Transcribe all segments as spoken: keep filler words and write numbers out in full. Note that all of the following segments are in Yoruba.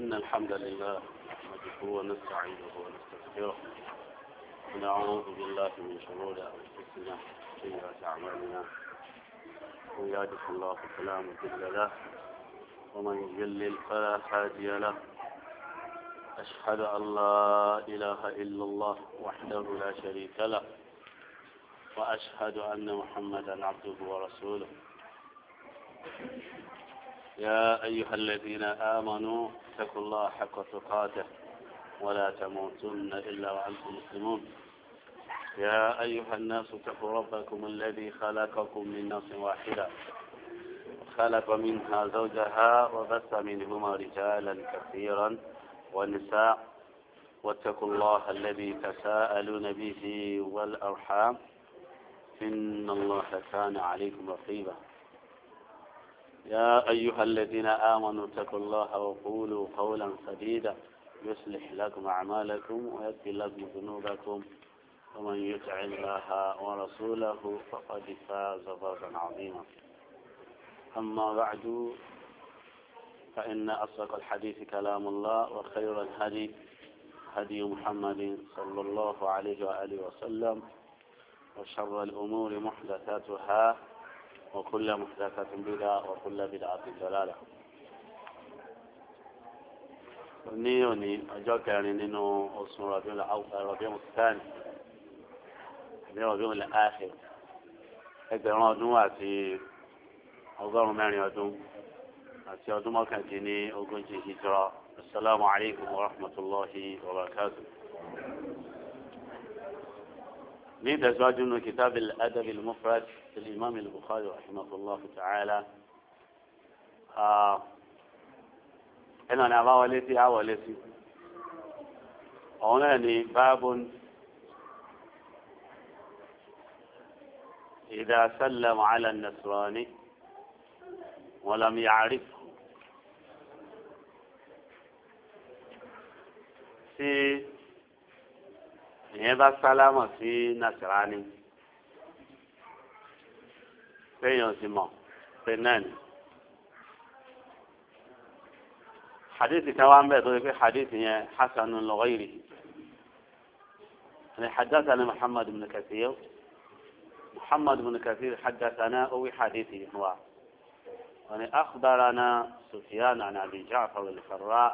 إن الحمد لله نحمده ونستعينه ونستغفره ونعوذ بالله من شرور أنفسنا وسيئات أعمالنا من يهده الله فلا مضل له ومن يضلل فلا هادي له أشهد أن لا إله إلا الله وحده لا شريك له وأشهد أن محمدا عبده ورسوله يا أيها الذين آمنوا اتقوا الله حق تقاته ولا تموتن إلا وأنتم مسلمون يا أيها الناس اتقوا ربكم الذي خلقكم من نفس واحدة خلق منها زوجها وبث منهما رجالا كثيرا والنساء واتقوا الله الذي تساءلون به والأرحام إن الله كان عليكم رقيبا يا أيها الذين آمنوا اتقوا الله وقولوا قولا سديدا يصلح لكم أعمالكم ويغفر لكم ذنوبكم ومن يطع الله ورسوله فقد فاز فوزا عظيما أما بعد فإن أصدق الحديث كلام الله وخير الهدي هدي محمد صلى الله عليه وآله وسلم وشر الأمور محدثاتها وكل محدثة بدعة وكل بدعة ضلالة. نيوني أجاك يعني إنه اسمه ربيع الأول ربيع الثاني ربيع الآخر ẹgbẹ̀rún ọdún àti ọgọ́rùn-ún mẹ́rin ọdún àti ọdún mọ́kàndínní ogójì hijra. Assalamu alaikum wa rahmatullahi wa barakatuh. ní ìtẹ̀síwájú nínú kitab al-adab al-mufrad al-imam al-bukhari rahimahullah ta'ala ẹnu ni a bá wọlé sí a wọlé sí ọ̀hún náà ni báàbùn idha sallama ala an-nasrani wa lam ya'rifhu sí ìyẹn bá sálámọ̀ sí nasarani péyàn sì mọ̀ pé náà ni hadithi kan wá ń bẹ̀ tó yẹ pé hadithi yẹn hasanun li ghayrihi يعني حدثنا محمد بن كثير محمد بن كثير حدثنا أو حديثه هو يعني أخبرنا سفيان عن أبي جعفر الفراء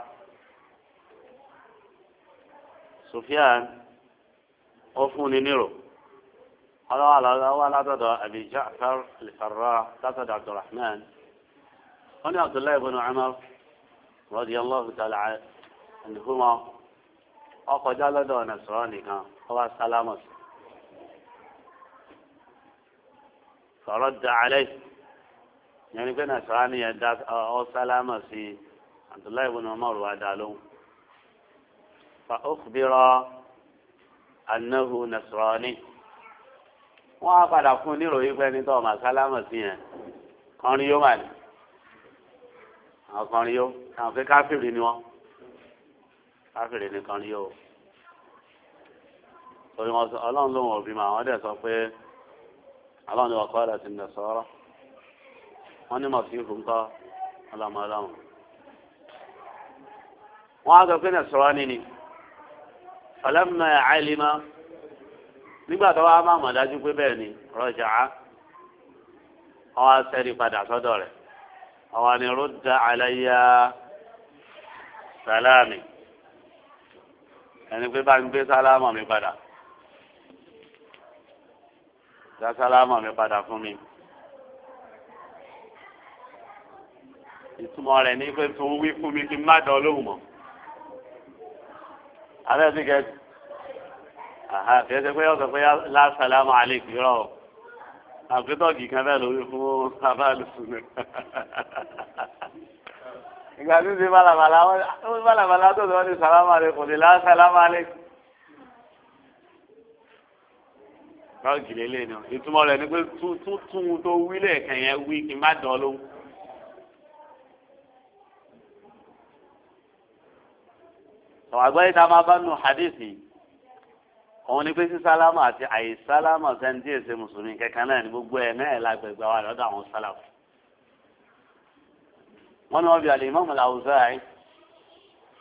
سفيان أفوني نيرو هذا على ولا تدع أبي جعفر الفراء تدع عبد الرحمن هنا عبد الله بن عمر رضي الله تعالى عنهما أخذ لدى نصراني كان هو سلامة فرد عليه يعني كان نصراني يدات أو سلامة في عبد الله بن عمر وعدالو فأخبر أنه نصراني وقد أكون يروي بني توما سلامة فيه كان يومان أو كان يوم كان في كافر نيوان كافر كان يوم torí wọn sọ ọlọ́run ló wọn òbí mà wọ́n dẹ̀ sọ pé ọlọ́run ni wọ́n kọ́ ẹ̀ ti nà sọ́rọ́ wọ́n ní mọ̀sí ìfún kọ́ ọlọ́mọ ọlọ́run. wọ́n á sọ pé nà sọ́rọ́ níní ọlọ́mọ àìlímọ́ nígbà tó wá má mọ̀ dájú pé bẹ́ẹ̀ ni rọjà á wọ́n á sẹ́ni padà sọ́dọ̀ rẹ̀ àwọn ni rúdà àlàyé sàlámì ẹni pé bá ń gbé sálámọ̀ mi padà. dá sálámà mi padà fún mi. ìtumọ̀ rẹ̀ ní pé tó wí fún mi kí n má dán lóhùn mọ́. alẹ́ ti kẹ́ kẹ́ ṣe pé ọ̀sẹ̀ pé lá sálámà àlékì rọ̀ àgbétọ́gì kan bẹ́ẹ̀ lórí fún abáàlùsùn mi. ìgbà tí ti bálabàlá bálabàlá tó lọ́ọ́ ní sálámà àlékì kò ní lá sálámà àlékì. rọ́ọ̀gì lélẹ̀ ni ìtumọ̀ rẹ̀ ni pé tuntun tó wí lẹ́ẹ̀kan yẹn wí kí n má dán lóhùn. ọ̀rọ̀ àgbáyé tá a máa bá nù hadithi òun ni pé sí sálámà àti àìsálámà sẹ́ńtì èsè mùsùlùmí kankan náà ni gbogbo ẹ̀ náà lágbègbè wa lọ́dọ̀ àwọn sálàfù. wọ́n ní wọ́n bí al-Imam al-Awza'i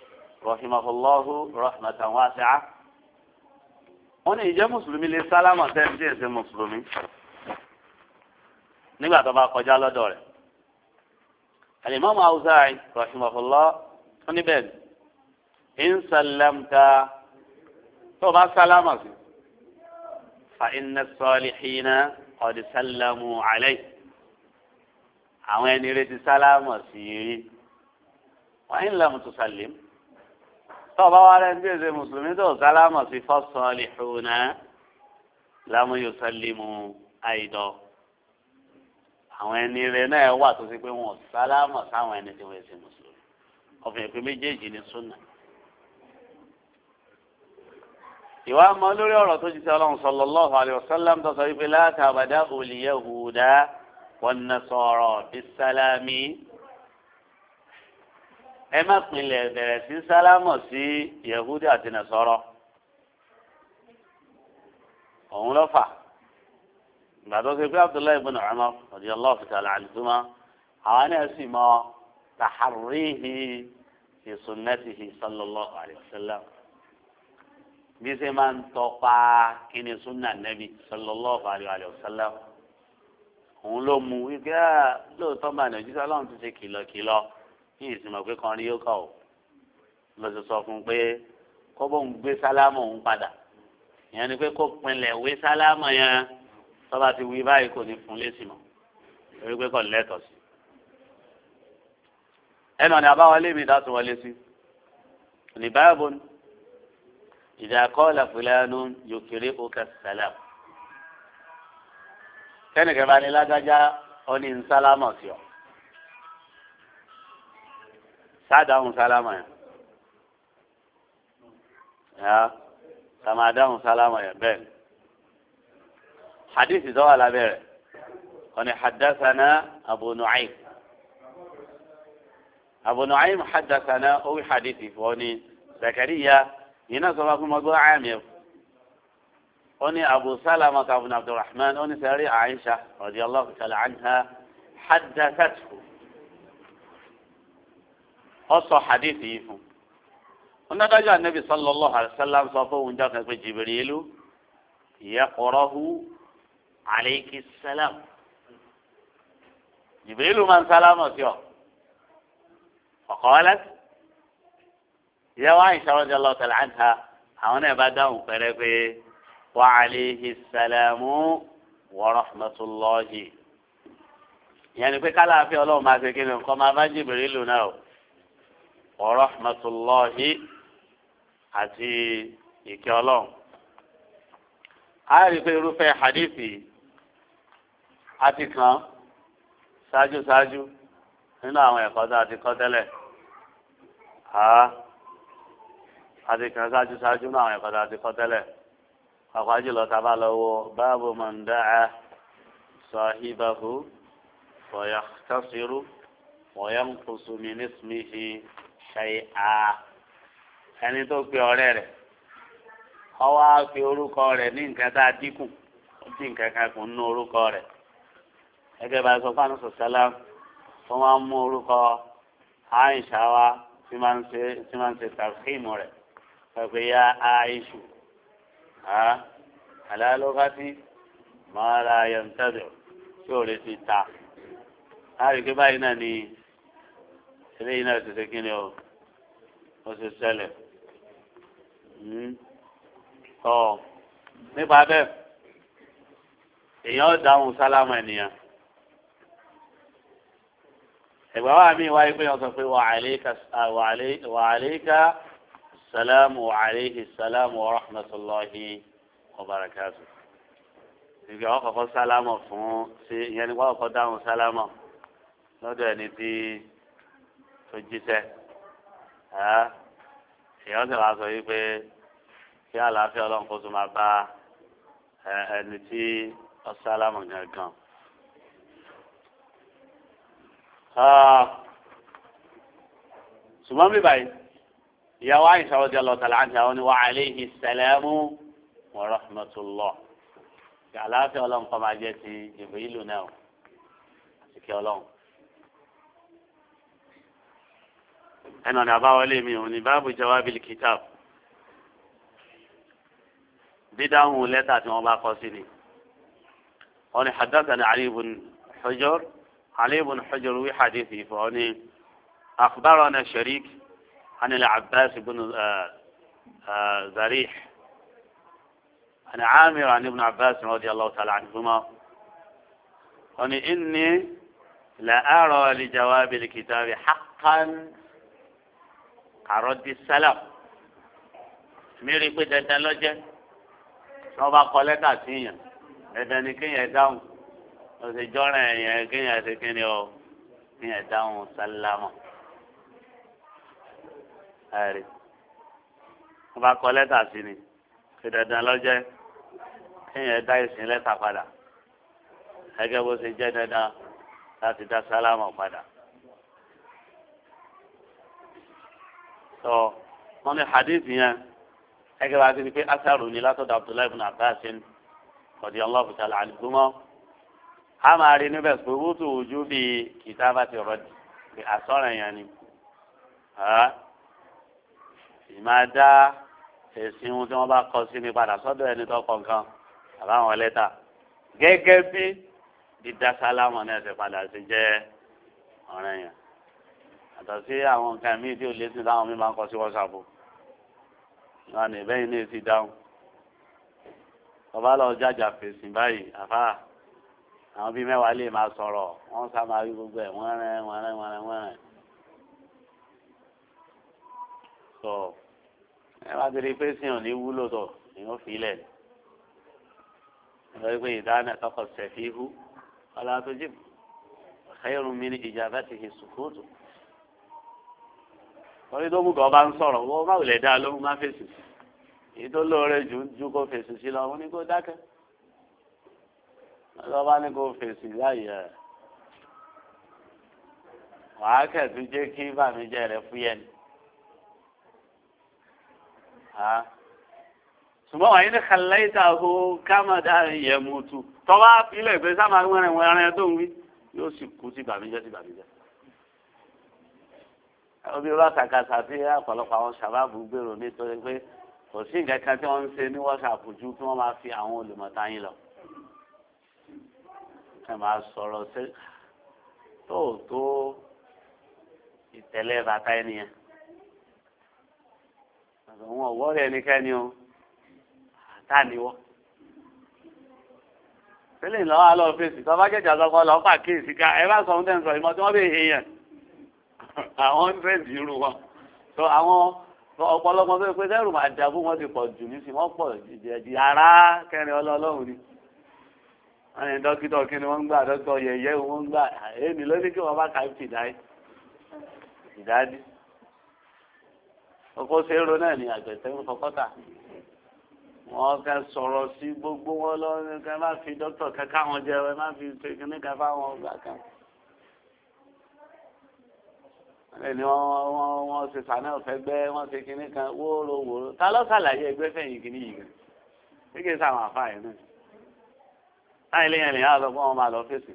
rahimahullahu rahmatan wasi'a wọ́n ní ìjẹ́ mùsùlùmí lè sálámà sẹ́ni tí èsè mùsùlùmí nígbà tó bá kọjá lọ́dọ̀ rẹ̀. Al-Imam Awza'i rahimahullah wọ́n ní bẹ́ẹ̀ in sallamta tó bá sálámà sí fa inna as-salihina qad sallamu alayhi àwọn ẹni retí sálámà sí rí wa in lam tusallim tó bá wà lẹ́nu tí èsè mùsùlùmí tó sálámà sí fas-salihuna lam yusallimu aidan àwọn ẹni rẹ náà wà tó ṣe pé wọn sálámà sáwọn ẹni tí wọn èsè mùsùlùmí ọ̀fìn ìpín méjèèjì ní súnà. ìwà mọ lórí ọ̀rọ̀ tó jíṣẹ́ ọlọ́run sallallahu alaihi wasallam tó sọ wípé la tabda'u al-yahuda wan-nasara bis-salami ẹ má pinlẹ̀ bẹ̀rẹ̀ sí sálámọ̀ sí yahudi àti nasara òun ló fà ìgbà tó ṣe pé abdullahi ibn umar radiyallahu ta'ala anhuma àwọn náà sì mọ taharrihi fi sunnatihi sallallahu alaihi wasallam bí ṣe máa ń tọpa kíni sunna nabi sallallahu alaihi wasallam òun ló mú wípé lóòótọ́ máa ní ojúṣe ọlọ́run ti ṣe kìlọ̀kìlọ̀ ní ìsìnmọ̀ pé kan rí yóò kọ̀ ọ́ lọ sí sọ fún un pé kó bóun gbé sálámù òun padà ìyẹn ni pé kó pinlẹ̀ wé sálámù yẹn tọ́ba ti wí báyìí kò ní fún lésì mọ́ torí pé kò lẹ́tọ̀ọ́ sí. ẹnu ọ̀nà àbáwọlé mi dá tún wọlé sí ní báyìí ni ìdá qala fulanun yukri'uka salam kẹ́nìkẹ́ bá ní lágájá ó ní sálámọ̀ sí ọ sáàdáhùn sálámọ̀ yẹn ya sàmádáhùn sálámọ̀ yẹn bẹ́ẹ̀ حديث زوال أبير أنا حدثنا أبو نعيم أبو نعيم حدثنا أو حديثي فوني زكريا ينزل أبو موضوع عامر أني أبو سلمة بن عبد الرحمن أني ساري عائشة رضي الله تعالى عنها حدثته أصح حديثي فون أن رجع النبي صلى الله عليه وسلم صفوه ونجاك جبريل يقرأه عليك السلام جبريل من سلامت يوم فقالت يا عائشة رضي الله تعالى عنها هنا بدأوا فرقه وعليه السلام ورحمة الله يعني في كلام في الله ما سكين كما ما جبريل ناو ورحمة الله àti ìkẹ́ Ọlọ́run a rí pé irúfẹ́ hadithi àti kan ṣáájú ṣáájú nínú àwọn ẹ̀kọ́ tó àti kọ́ tẹ́lẹ̀ àti kan ṣáájú ṣáájú nínú àwọn ẹ̀kọ́ tó àti kọ́ tẹ́lẹ̀ pàápàá jùlọ tá a bá lọ wo báàbù man da'a sahibahu wa yakhtasiru wa yanqusu min ismihi shay'a ẹni tó pe ọ̀rẹ́ rẹ̀ ọwọ́ á fi orúkọ rẹ̀ ní nǹkan tá a dínkù ó dín nǹkan kan kù nínú orúkọ rẹ̀ gẹ́gẹ́ bá a sọ fún àwọn sọ̀sálà tó máa ń mú orúkọ Àìṣà wa tí máa ń ṣe tí máa ń ṣe tàfíìmù rẹ̀ pẹ̀pẹ́ ya Àìṣù àlálọ́gátì máa ra yẹntẹ́dọ̀ tí ò lè ti ta láàrin pé báyìí náà ni eléyìí náà ti ṣe kí ni o ó ṣe ṣẹlẹ̀ ọ nípa bẹ́ẹ̀ èèyàn dáhùn sálámù ènìyàn ẹgbẹ́ wa mi wáyé pé wọ́n sọ pé wa alayka sàlámù wa alayhi sàlámù wa rahmatulahi wa barakatuh ìgbà wọn kọ́kọ́ sálámù fún sí ìyẹn ni wọn kọ́kọ́ dáhùn sálámù lọ́dọ̀ ẹni tí tó jíṣẹ́ èèyàn sì máa sọ yìí pé kí àlàáfíà ọlọ́run kó tó máa bá ẹni tí ọ̀sálámù gangan. ṣùgbọ́n bí báyìí ìyàwó Àìṣà radiyallahu ta'ala anha àwọn ni wa alayhi salamu wa rahmatullah kí àlàáfíà ọlọ́run kó máa jẹ́ ti Jibrilu náà àti kí ọlọ́run. ẹnu ọ̀nà àbáwọlé mi òun ni báàbù jawabil kitab dídáhùn lẹ́tà tí wọ́n bá kọ sí ni. wọ́n ní haddathani Ali ibn Hujr Ali ibn Hujr wí hadithi fún ọ ní akhbarana Sharik عن العباس بن زريح عن عامر عن ابن عباس رضي الله تعالى عنهما قال إني لا أرى لجواب الكتاب حقا كرد السلام ميري كنت تلوجه نوبا قولتا سيئا إذن كي يداون وسجونا كي يسكني كي يداون سلاما ẹ̀rí wọ́n bá kọ lẹ́tà sí ni ṣe dandan lọ́jẹ́ kéèyàn dá ìsìn lẹ́tà padà gẹ́gẹ́ bó ṣe jẹ́ dandan láti dá sálámù padà. tó wọ́n ní hadith yẹn gẹ́gẹ́ bá ti di pé asaru ni látọ̀dọ̀ Abdullahi ibn Abbas radiyallahu ta'ala anhuma a máa rí níbẹ̀ pé wútu ojú bíi kitabati radd bí àsọ̀rọ̀ yẹn ni. ìmáa dá èsì ohun tí wọ́n bá kọ sí mi padà sọ́dọ̀ ẹni tó kọ nǹkan àbáwọn lẹ́tà gẹ́gẹ́ bí dídá sálámù náà ṣe padà sí jẹ́ ọ̀rẹ́ yẹn àtọ̀ sí àwọn nǹkan míì tí ò lé sí táwọn mi máa ń kọ sí wọ́sàpù wọn ní bẹ́yìn ní èsì dáhùn bàbá lọ jájà fèsì báyìí àfà àwọn bíi mẹ́wàá lè máa sọ̀rọ̀ wọ́n sá máa rí gbogbo ẹ̀ wọ́n rẹ́ wọ́n rẹ́ wọ́n rẹ́ wọ́n rẹ́ sọ ẹ bá ti rí pé sí òní wúlò tó èèyàn fi lẹ̀ lọ́wọ́ pé ìdáná tọkọ sẹ̀fíhù ọ̀là tó jìm khayrun min ijabatihi sukutu torí tó mú kàn bá ń sọ̀rọ̀ wọ́n má wùlẹ̀ dá lóhùn má fèsì èyí tó lóore jù ju kó fèsì sí lọ wọ́n ní kó dákẹ́ lọ́wọ́ bá ní kó fèsì láyé ẹ̀ wàá kẹ̀tù jẹ́ kí bàmíjẹ́ rẹ̀ fúyẹ́ ni. ṣùgbọ́n wàá yín ní kàlẹ́tà ó kámẹ́dà yẹ mùtù tọ́wọ́ ilẹ̀ ìgbésẹ̀ sábà wẹ́rẹ̀ wẹ́rẹ́ tó ń wí yóò sì kú sí bàmíjẹ́ sí bàmíjẹ́. obi ọlọ́ àtàkàtà tí ọ̀pọ̀lọpọ̀ àwọn sábàbù gbèrò nítorí pé kò sí nǹkan kan tí wọ́n ń ṣe ní wọ́sàpù ju kí wọ́n máa fi àwọn olùmọ̀ta yín lọ. ẹ máa sọ̀rọ̀ sí tó tó ìtẹ̀lẹ́ bàtà ẹnìyẹn. àwọn ọ̀wọ́ rẹ̀ nìkẹ́ni o àtàníwọ́. sílẹ̀ ìlọ́wọ́ alọ́ fèsì tó bá jẹ́jà lọ́kọ́ lọ́ pàkíyèsí ká ẹ bá sọ ohun tẹ́ ń sọ ìmọ̀ tí wọ́n bẹ̀ he yẹn àwọn hundred irú wọn tó àwọn ọ̀pọ̀lọpọ̀ tó pé dẹ́rù máa dàbú wọn ti pọ̀ jù ní sí wọ́n pọ̀ jìjì ara kẹrin ọlọ́run ni wọ́n ní dókítà kí ni wọ́n ń gbà dókítà yẹ̀yẹ́ wọ́n ń gbà èmi ló ní kí wọ́n bá kàí fìdáyé ìdádí ọkọ̀ ṣèrò náà ni àgbẹ̀tẹ̀ ń fọkọ́tà wọ́n fẹ́ sọ̀rọ̀ sí gbogbo wọn lọ́wọ́ kẹ́ má fi dókítà kẹ́kẹ́ àwọn jẹ ẹ má fi kíní kan fáwọn ọgbà kan ẹni wọ́n wọ́n wọ́n ṣe sànà ọ̀fẹ́ gbẹ́ wọ́n ṣe kíní kan wóró wóró ta ló ṣàlàyé ẹgbẹ́ fẹ̀yìn kíní yìí gan kéèké sáwọn àfáàyè náà láì léyìn lèyìn àlọ́ fún wọn máa lọ fèsì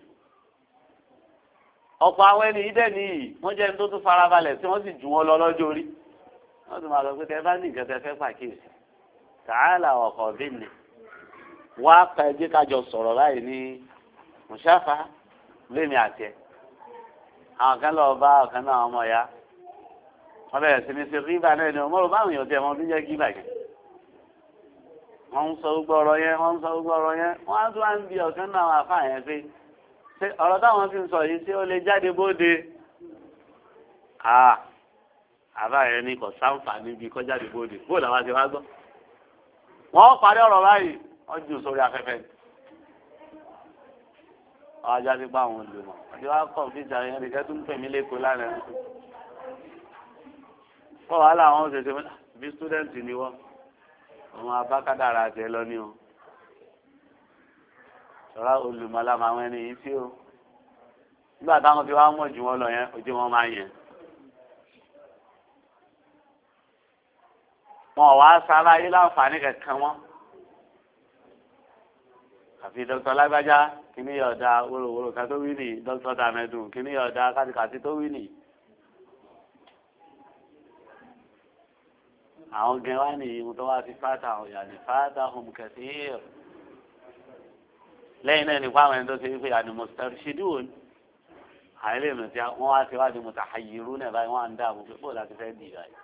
ọ̀pọ̀ àwọn ẹni yìí dẹ̀ nìyí wọ́n jẹ́ tó tún farabalẹ̀ tí wọ́n sì jù wọn lọ lọ́jọ́ orí wọ́n tún máa lọ pé tẹ bá ní nǹkan tẹ fẹ́ pàkíyèsí tààlà ọkọ̀ bí ni wá pa ẹjẹ́ kájọ sọ̀rọ̀ láì ní mùsáfà lémi àti ẹ̀ àwọn kan lọ bá ọ̀kan náà ọmọ ya wọ́n bẹ̀rẹ̀ sí ní ṣe gíbà náà ni ọmọ rò báwọn èèyàn tiẹ̀ wọ́n tún jẹ́ gíbà yẹn wọ́n ń sọ gbogbo ọ̀rọ̀ yẹn wọ́n ń sọ gbogbo ọ̀rọ̀ yẹn wọ́n á tún wá ń bi ọ̀kan náà àwọn àfà yẹn pé ṣé ọ̀rọ̀ táwọn ti ń sọ yìí ṣé ó lè jáde bóde àbá yẹn ní kò sáǹfààní bíi kọjá de bóde bóde àwọn àti wá gbọ́ wọ́n parí ọ̀rọ̀ báyìí wọ́n jù sórí afẹ́fẹ́ ni wọ́n ajá sí pa àwọn olùmọ̀ àti wọ́n á kọ̀ fíjà yẹn nìkẹ́ tó ń pè mí lẹ́kọ̀ọ́ lánàá wọ́n wàhálà àwọn ṣẹṣẹ bí stúdẹ̀ǹtì ni wọ́n àwọn abákádàrà àti ẹ lọ ní o ṣọ́ra olùmọ̀lámà àwọn ẹni yìí sí o nígbà táwọn fi wá mọ̀ jù wọ́n lọ yẹn ojú wọn máa yẹn. wọn wá sára yìí láǹfààní kankan wọn àfi dókítà lágbájá kíní yọ̀ọ̀dá wóróworó kan tó wí nì dókítà dàmẹ́dùn kíní yọ̀ọ̀dá kátìkàtì tó wí nì àwọn gan wá ní ìhun tó wá sí fáta àwọn yàní fáta hum kathir lẹ́yìn náà nípa àwọn ẹni tó ṣe wípé yàní mustarshidun àìlè mi tí wọ́n wá sí wá di mutahayyirun náà báyìí wọ́n á ń dààmú pé bó láti fẹ́ dì í báyìí.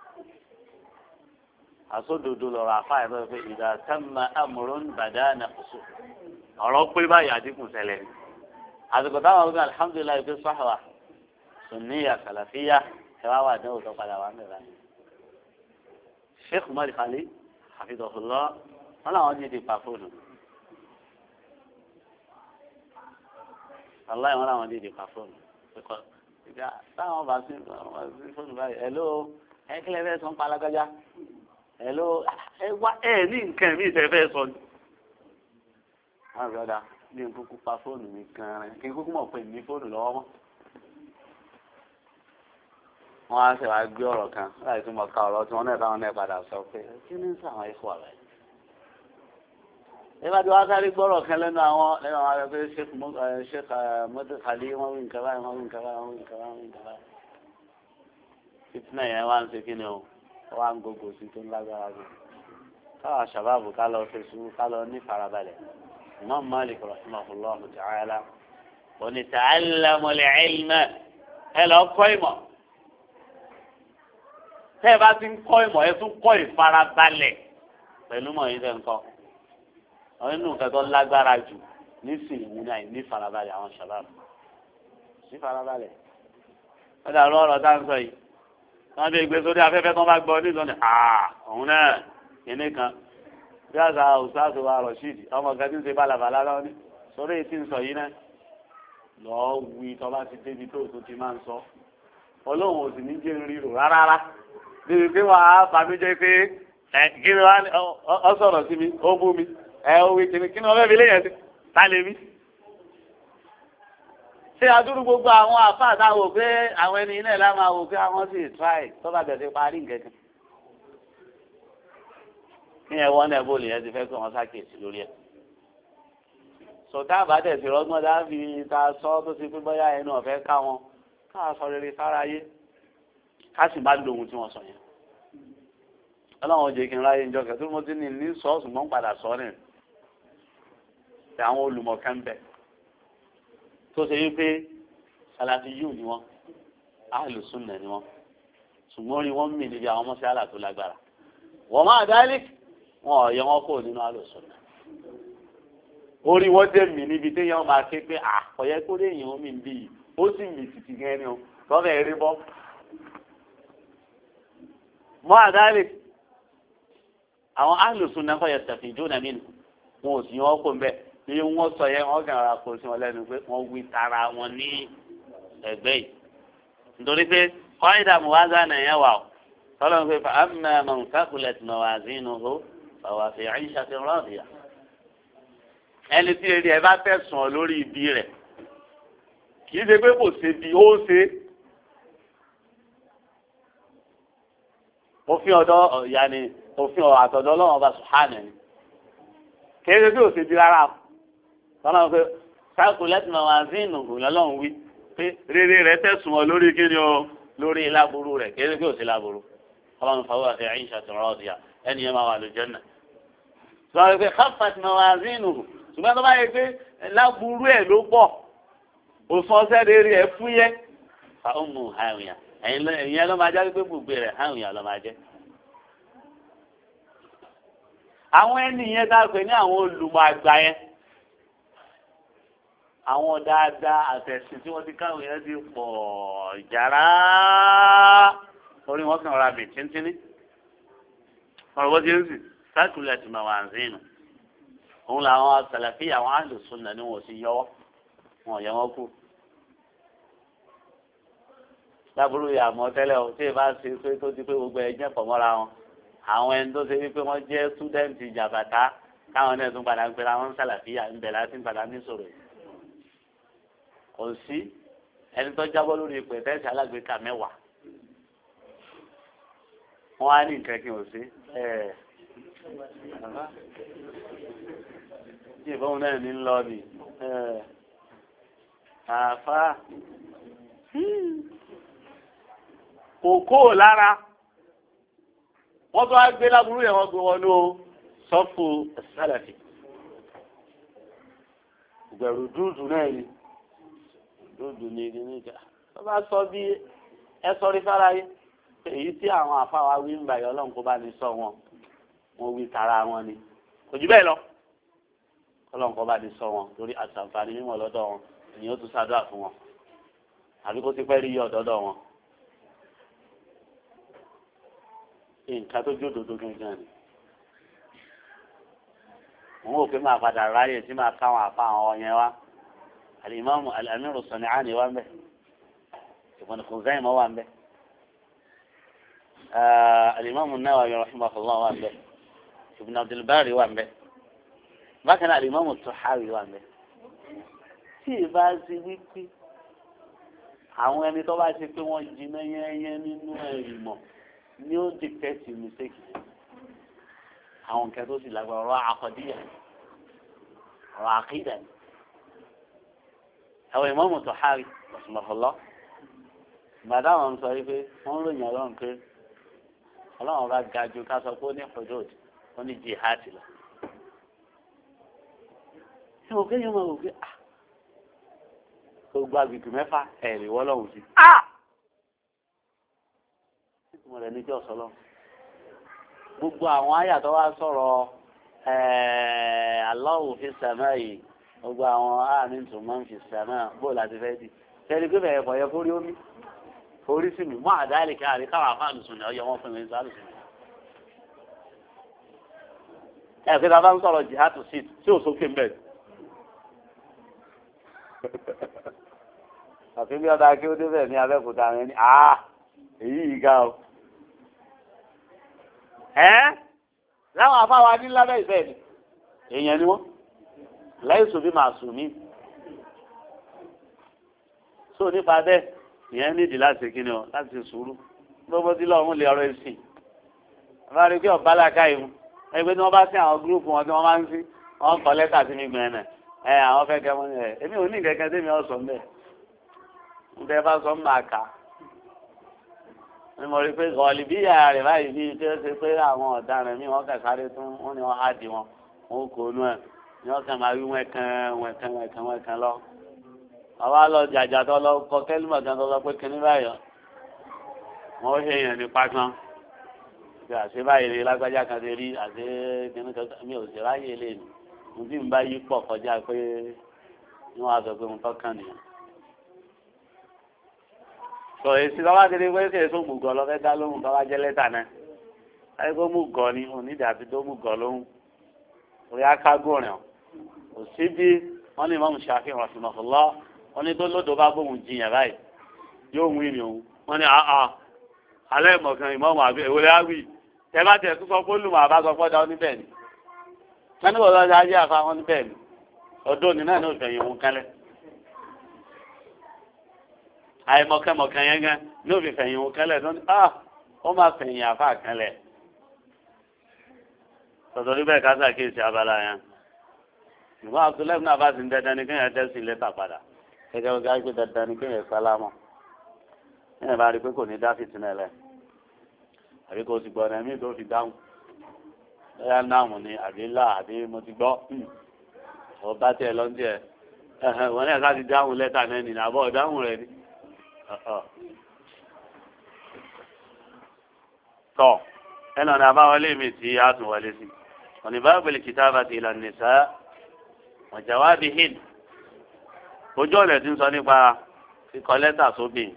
àsódodo lọ́rọ̀ àfáà ẹ̀ lọ́wọ́ pé idha tamma amrun bada naqsu ọ̀rọ̀ pé báyìí àdínkù ṣẹlẹ̀ ni. àsìkò táwọn ọgbẹ́ alhamdulilayi pé sahwa sunniya salafiya ẹ wá wà dánwò tó padà wà mẹ́ta. sheikh umar khali hafidhahullah wọn làwọn ní ti pa fóònù. aláì wọn làwọn ní ti pa fóònù. táwọn bá sí fóònù báyìí ẹ̀ ló ẹ̀ kílẹ̀ fẹ́ sọ ń pa alágbájá ẹ̀ ló ẹ̀ wá ẹ̀ ní nǹkan mi ìfẹ́ fẹ́ sọ ni. wọ́n rọ̀ dá ní n kúkú pa fóònù mi gan-an kí n kúkú mọ̀ pé ní fóònù lọ́wọ́ mọ́. wọ́n á ṣe wá gbé ọ̀rọ̀ kan láì tún mọ̀ ká ọ̀rọ̀ tí wọ́n náà táwọn náà padà sọ pé kí ni ń sọ àwọn ikú ọ̀rẹ́. nígbà tí wọ́n sáré gbọ́rọ̀ kan lẹ́nu àwọn lẹ́nu àwọn akẹ́kọ̀ọ́ sheikh mọ́tò kàlí wọ́n wí nǹkan báyìí wọ́n wí nǹkan báyìí wọ́n wí nǹkan báyìí wọ́n wí nǹkan báyìí. fitna yẹn wá ń ṣe kí ni o wá ń gbogbo sí tó ń lágbára jù. káwọn ṣàbáàbù ká lọ fi sùúrù ká lọ ní farabalẹ̀. imam malik rahimahullah ta'ala wa ni ta'allamu al-ilma ẹ lọ kọ́ ìmọ̀. tẹ́ ẹ bá ti ń kọ́ ìmọ̀ ẹ tún kọ́ ìfarabalẹ̀ pẹ̀lú mọ̀ yín tẹ́ ń kọ́. àwọn inú nǹkan tó lágbára jù nísìnyí ní àyè ní farabalẹ̀ àwọn ṣàbáàbù ní farabalẹ̀. ó dà lọ́ ọ̀rọ̀ tá à ń sọ yìí wọ́n ti gbé sórí afẹ́fẹ́ tó bá gbọ́ nítorí òun náà kìíní kan bí àṣà òṣàṣù wa rọ̀ṣídì ọmọ kan tí ń ṣe bálabàlá lọ́wọ́ ní sórí èyí tí ń sọ yìí náà lọ́ọ́ wí tó bá ti débi tó tó ti máa ń sọ ọlọ́run ò sì ní jẹ́ ríro rárá níbi pé wàá fàmí jẹ́ pé ẹ kí ni wàá ọ sọ̀rọ̀ sí mi ó bú mi ẹ ó wí kìíní kí ni wọ́n fẹ́ fi léyìn sí ta lè mí. ṣé adúrú gbogbo àwọn àfáà táwọn wò pé àwọn ẹni náà lá máa wò pé àwọn sì try tó bá bẹ̀rẹ̀ parí nǹkan kan. ní ẹ̀wọ́n náà bóòlù yẹn ti fẹ́ kí wọ́n ṣàkíyèsí lórí ẹ̀. sọ̀tá àbádẹ́ ti rọ́gbọ́n dá fi ta sọ tó ti pé bóyá ẹnu ọ̀fẹ́ ká wọn káà sọ rere sára yé ká sì má lo ohun tí wọ́n sọ yẹn. ọlọ́run jẹ́ kí n ráyè ìjọ kẹ́tù mo ti ní ní sọ́ọ̀sì mọ́ ń padà sọ ní ẹ̀ àwọn olùmọ̀kẹ́ ń bẹ̀ tó ṣe wípé salafi yóò ní wọn ahlu sunna ni wọn ṣùgbọ́n orí wọn mì níbi àwọn mọ́sálà tó lágbára wọ́n máa dálé wọn ò yẹ wọn kó nínú ahlu sunna orí wọn dé mì níbi téèyàn máa ké pé àkọyẹ kó lè yàn mí bí yìí ó sì mì títí gan ni o tọ́fẹ̀ rí bọ́ mọ́ àdálé àwọn ahlu sunna kọ́ yẹ tẹ̀fì jóná mí wọn ò sì yàn wọn kó ń bẹ́ẹ̀ ní wọ́n sọ yẹn wọ́n kàn ra kó sí wọn lẹ́nu pé wọ́n wí tara wọn ní ẹgbẹ́ yìí nítorí pé kọ́ńdà muwaza nìyẹn wà ó tọ́lọ́ ní pé fa amma man thaqulat mawazinuhu fahuwa fi 'ishatin radiyah ẹni tí eré ẹ bá tẹ̀sùn ọ lórí ibi rẹ̀ kì í ṣe pé kò ṣe bí ó ṣe òfin ọ̀dọ́ yanni òfin àtọ̀dọ́ ọlọ́run ọba subhanahu ni kì í ṣe bí ó ṣe bí rárá tọ́lá pé calculate mawazin lọ́lọ́run wí pé rere rẹ̀ tẹ̀sùn ọ lórí kíni o lórí láburú rẹ̀ kéde kí o sí láburú ọlọ́run fàwọn àti àyíṣà tó rọ́ ọ̀dìyà ẹni yẹn máa wà lójú ẹ̀nà. tọ́lá pé calculate mawazin ṣùgbọ́n tó bá yẹ pé láburú ẹ̀ ló pọ̀ òsùn ọ̀sẹ̀ rere ẹ̀ fúyẹ́ fàwọn mú àwìyà ẹ̀yìn ló máa jẹ́ pé gbogbo rẹ̀ àwìyà ló máa jẹ́. àwọn ẹni yẹn dápẹ́ ní àwọn olùmọ̀ àgbà yẹn àwọn dáadáa àtẹ̀sìn tí wọ́n ti káwọn yẹn ti pọ̀ jàrá orí wọn kàn ra bìí tíntínní ọ̀rọ̀ bó ti ń sìn sákìlẹ̀ tí mà wà ń sìn nù òun làwọn sàlàfí àwọn ahlu sunna ni wọn ò sì yọwọ́ wọn ò yẹ wọn kú. láburú yà mọ́ tẹ́lẹ̀ o tí ì bá ṣe pé tó ti pé gbogbo ẹ̀ jẹ́ pọ̀ mọ́ra wọn àwọn ẹni tó ṣe wípé wọ́n jẹ́ súdẹ́ǹtì jàbàtà káwọn náà tún padà ń pera wọn sàlàfí à ń bẹ̀ láti padà ní sọ̀rọ̀ yìí. kò sí ẹni tó jábọ́ lórí ipò ẹ̀tẹ́sì alágbèéká mẹ́wàá wọ́n á ní nǹkan kí n ò sí tí ìbọn náà ní lọ ni àfa kò kó lára wọ́n tó wá gbé láburú yẹn wọ́n gbé wọnú sọ́fù sálàfì ìgbẹ̀rù dúdú náà ni dúdú ní ìdí níjà wọ́n bá sọ bí ẹ sọ rí fara yìí èyí tí àwọn àfáwà wí ń bàyọ̀ ọlọ́run kó bá ní sọ wọn wọn wí tara wọn ni kò jù bẹ́ẹ̀ lọ ọlọ́run kó bá ní sọ wọn lórí àṣàǹfààní mímọ̀ lọ́dọ̀ wọn èyí ó tún ṣàdúrà fún wọn àbí kó ti pẹ́ rí yí ọ̀dọ́dọ̀ wọn. nǹkan tó jó dodo gangan ni wọn ò pé máa padà ráyè tí máa káwọn àfa àwọn ọyẹn wa alimami alamiru San'ani wa ń bẹ Ibn Khuzaymah wa ń bẹ alimami Nawawi rahimahullah wa ń bẹ Ibn Abdul Bari wa ń bẹ bákan náà alimami Tahawi wa ń bẹ tí ìbá ti wí pé àwọn ẹni tó bá ṣe pé wọ́n jiná yẹ́nyẹ́ nínú ẹ̀rì mọ̀ ni ó dictate mistake àwọn nǹkan tó sì lágbára ọ̀rọ̀ àkọ́díyà ọ̀rọ̀ àkídà ni àwọn Imam Tahawi rahimahullah gbàdá wọn sọ wípé wọ́n ròyìn ọlọ́run pé ọlọ́run bá ga ju ká sọ pé ó ní hudud ó ní jihad lọ ṣé mo kéèyàn máa wò pé ah tó gba gbìgbì mẹ́fà ẹ̀rì wọ́lọ́hùn sí ah mo rẹ̀ níjọ́ sọlọ́ gbogbo àwọn àyà tó wá sọ̀rọ̀ Allahu fi samai gbogbo àwọn àmì tó máa ń fi sàmà bó láti fẹ́ di tẹ́lẹ̀ pé bẹ̀rẹ̀ pọ̀yẹ kórí omi orí sí mi mọ́ àdáàlì káàrí káwà fáànù sùn ní ọyọ wọn fún mi sáré sí mi. ẹ pé ta bá ń sọ̀rọ̀ jihadu sí tí ò sókè mbẹ́ àfi bí ọ̀dà kí ó débẹ̀ ní Abẹ́òkúta rẹ ní àá èyí yìí ga o. ẹ́ láwọn afáwa ní lábẹ́ ìfẹ́ ni èèyàn ni wọ́n láì sùn bí màá sùn mí. so nípa bẹ́ẹ̀ ìyẹn nídìí láti kíni ọ láti sùúrù gbogbo tí lọ́run lè ọ̀rọ̀ ẹ̀sìn. àbá rí pé ọ̀bá làkà ìhun ẹgbẹ́ tí wọ́n bá sí àwọn gúrúùpù wọn tí wọ́n máa ń sí wọ́n kọ́ lẹ́tà sí mi gbẹ̀rẹ̀ ẹ àwọn fẹ́ kẹ́ wọ́n ẹ èmi ò ní kẹ́kẹ́ tí mi ọ̀ sọ mbẹ́ ń bẹ́ẹ̀ bá sọ ń máa kà mo rí pé gọ̀ọ́lì bí ìyá rẹ̀ báyìí bí tí ó ṣe pé àwọn ọ̀daràn mi wọ́n kẹ̀ sáré tún wọ́n ní wọ́n á di wọn wọ́n kò nú ẹ̀ ní wọ́n kàn máa rí wẹ́kàn wẹ́kàn wẹ́kàn wẹ́kàn lọ. àwa lọ jàjà tó lọ kọ kẹ́límọ̀ kan tó lọ pé kíní báyọ̀ wọ́n ṣe èèyàn ní pátán bí àṣẹ báyìí lè lágbájá kan ti rí àṣẹ kíní kan mi ò sì ráyè lè nù mo bí n bá yí pọ̀ kọjá pé wọ́n á sọ pé mo tọ́kàn nìyẹn. sọ èsì lọ́wọ́ ti di pé kí èso mùgọ̀ lọ fẹ́ dá lóhùn tó wá jẹ́ lẹ́tà náà ayé kó mùgọ̀ ni onídàá ti tó mùgọ̀ lóhùn orí akágò rìn ọ́ kò sí bí wọ́n ní Imam Shafi'i rahimahullah wọ́n ní tó lódò bá bóun jiyàn báyìí yóò wí ni òun wọ́n ní àá alẹ́ ìmọ̀kan ìmọ̀ọ́mọ̀ àbí èwòlẹ́ àwì ẹ bá tẹ̀ sọ pé olùmọ̀ àbá sọ fọ́dà ó níbẹ̀ ni wọ́n ní bọ̀dọ̀ ajé àfa wọn níbẹ̀ ni ọdún òní náà ní òfin òun kálẹ̀ àìmọ̀kẹ́mọ̀kẹ́ yẹn gan ní òfin fẹ̀yìn òun kálẹ̀ tó ní ah ó máa fẹ̀yìn àfa kálẹ̀ tọ̀tọ̀ níbẹ̀ ká sàkíyèsí abala yẹn ìwọ́n Abdullahi náà bá ti ń dandan ní kéèyàn tẹ́sí lẹ́tà padà gẹ́gẹ́ bí gáàgbé dandan ní kéèyàn sálámọ̀ kéèyàn bá rí pé kò ní dá fìtínà lẹ̀ àbí kò sì gbọ́ ọ̀nà ẹ̀mí tó fi dáhùn lọ́yà náàmù ni àbí là àbí mo ti gbọ́ ọ bá tiẹ̀ lọ sí ẹ̀ wọ́n náà ká ti dáhùn lẹ́tà náà nìyẹn àbọ̀ dáhùn rẹ̀ ni. tọ́ ẹnu ọ̀nà àbáwọlé mi tí a tún wọlé sí òní bá gbèlè kitabati ila nisa wa jawabihin ojú ọ̀nà tí ń sọ nípa kíkọ lẹ́tà sóbì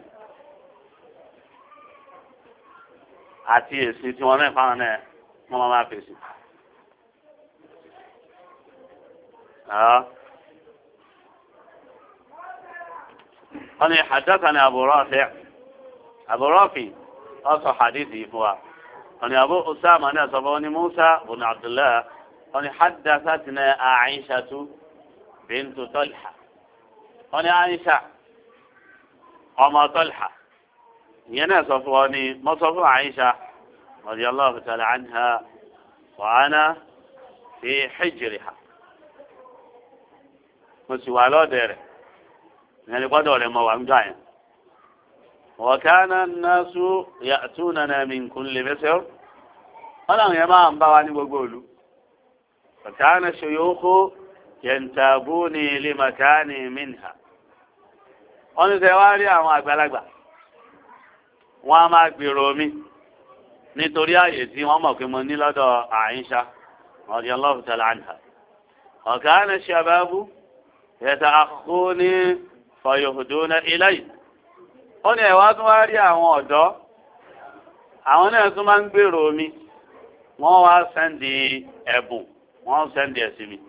àti èsì tí wọ́n náà fáwọn náà wọ́n máa máa fèsì. wọ́n ní haddathana Abu Rafi' Abu Rafi' ọ̀sọ̀ hadith yìí fún wa. wọ́n ní Abu Usama ní ọ̀sọ̀ fún ní Musa ibn Abdullah wọ́n ní haddathatna Aishatu bintu Talha wọ́n ní Aisha ọmọ Talha ìyẹn náà sọ fún ọ ní mo sọ fún Aisha radiyallahu ta'ala anha wa ana fi hijriha mo sì wà lọ́dẹ̀ rẹ̀ ìyẹn ní gbọ́dọ̀ rẹ̀ mọ̀ wà ń gbà yẹn. wa kana an-nasu ya'tunana min kulli Misr wọ́n làwọn yẹn máa ń bá wa ní gbogbo òlu ọ̀kánà ṣòyókó yẹ̀ǹtàbú ní ilé màkánì mìnà wọ́n ní sẹ́ wá rí àwọn àgbàlagbà wọ́n á máa gbèrò mi nítorí ààyè tí wọ́n mọ̀ pé mo ní lọ́dọ̀ Àìṣà radiyallahu ta'ala anha ọ̀kánà ṣàbábú yẹ̀tà àkóní fọyọ̀hùdúnà iláyì ó ní ẹ̀wá tún wá rí àwọn ọ̀dọ́ àwọn náà tún máa ń gbèrò mi wọ́n wá sẹ́ndì ẹ̀bùn wọ́n sẹ́ndì ẹ̀sìn mi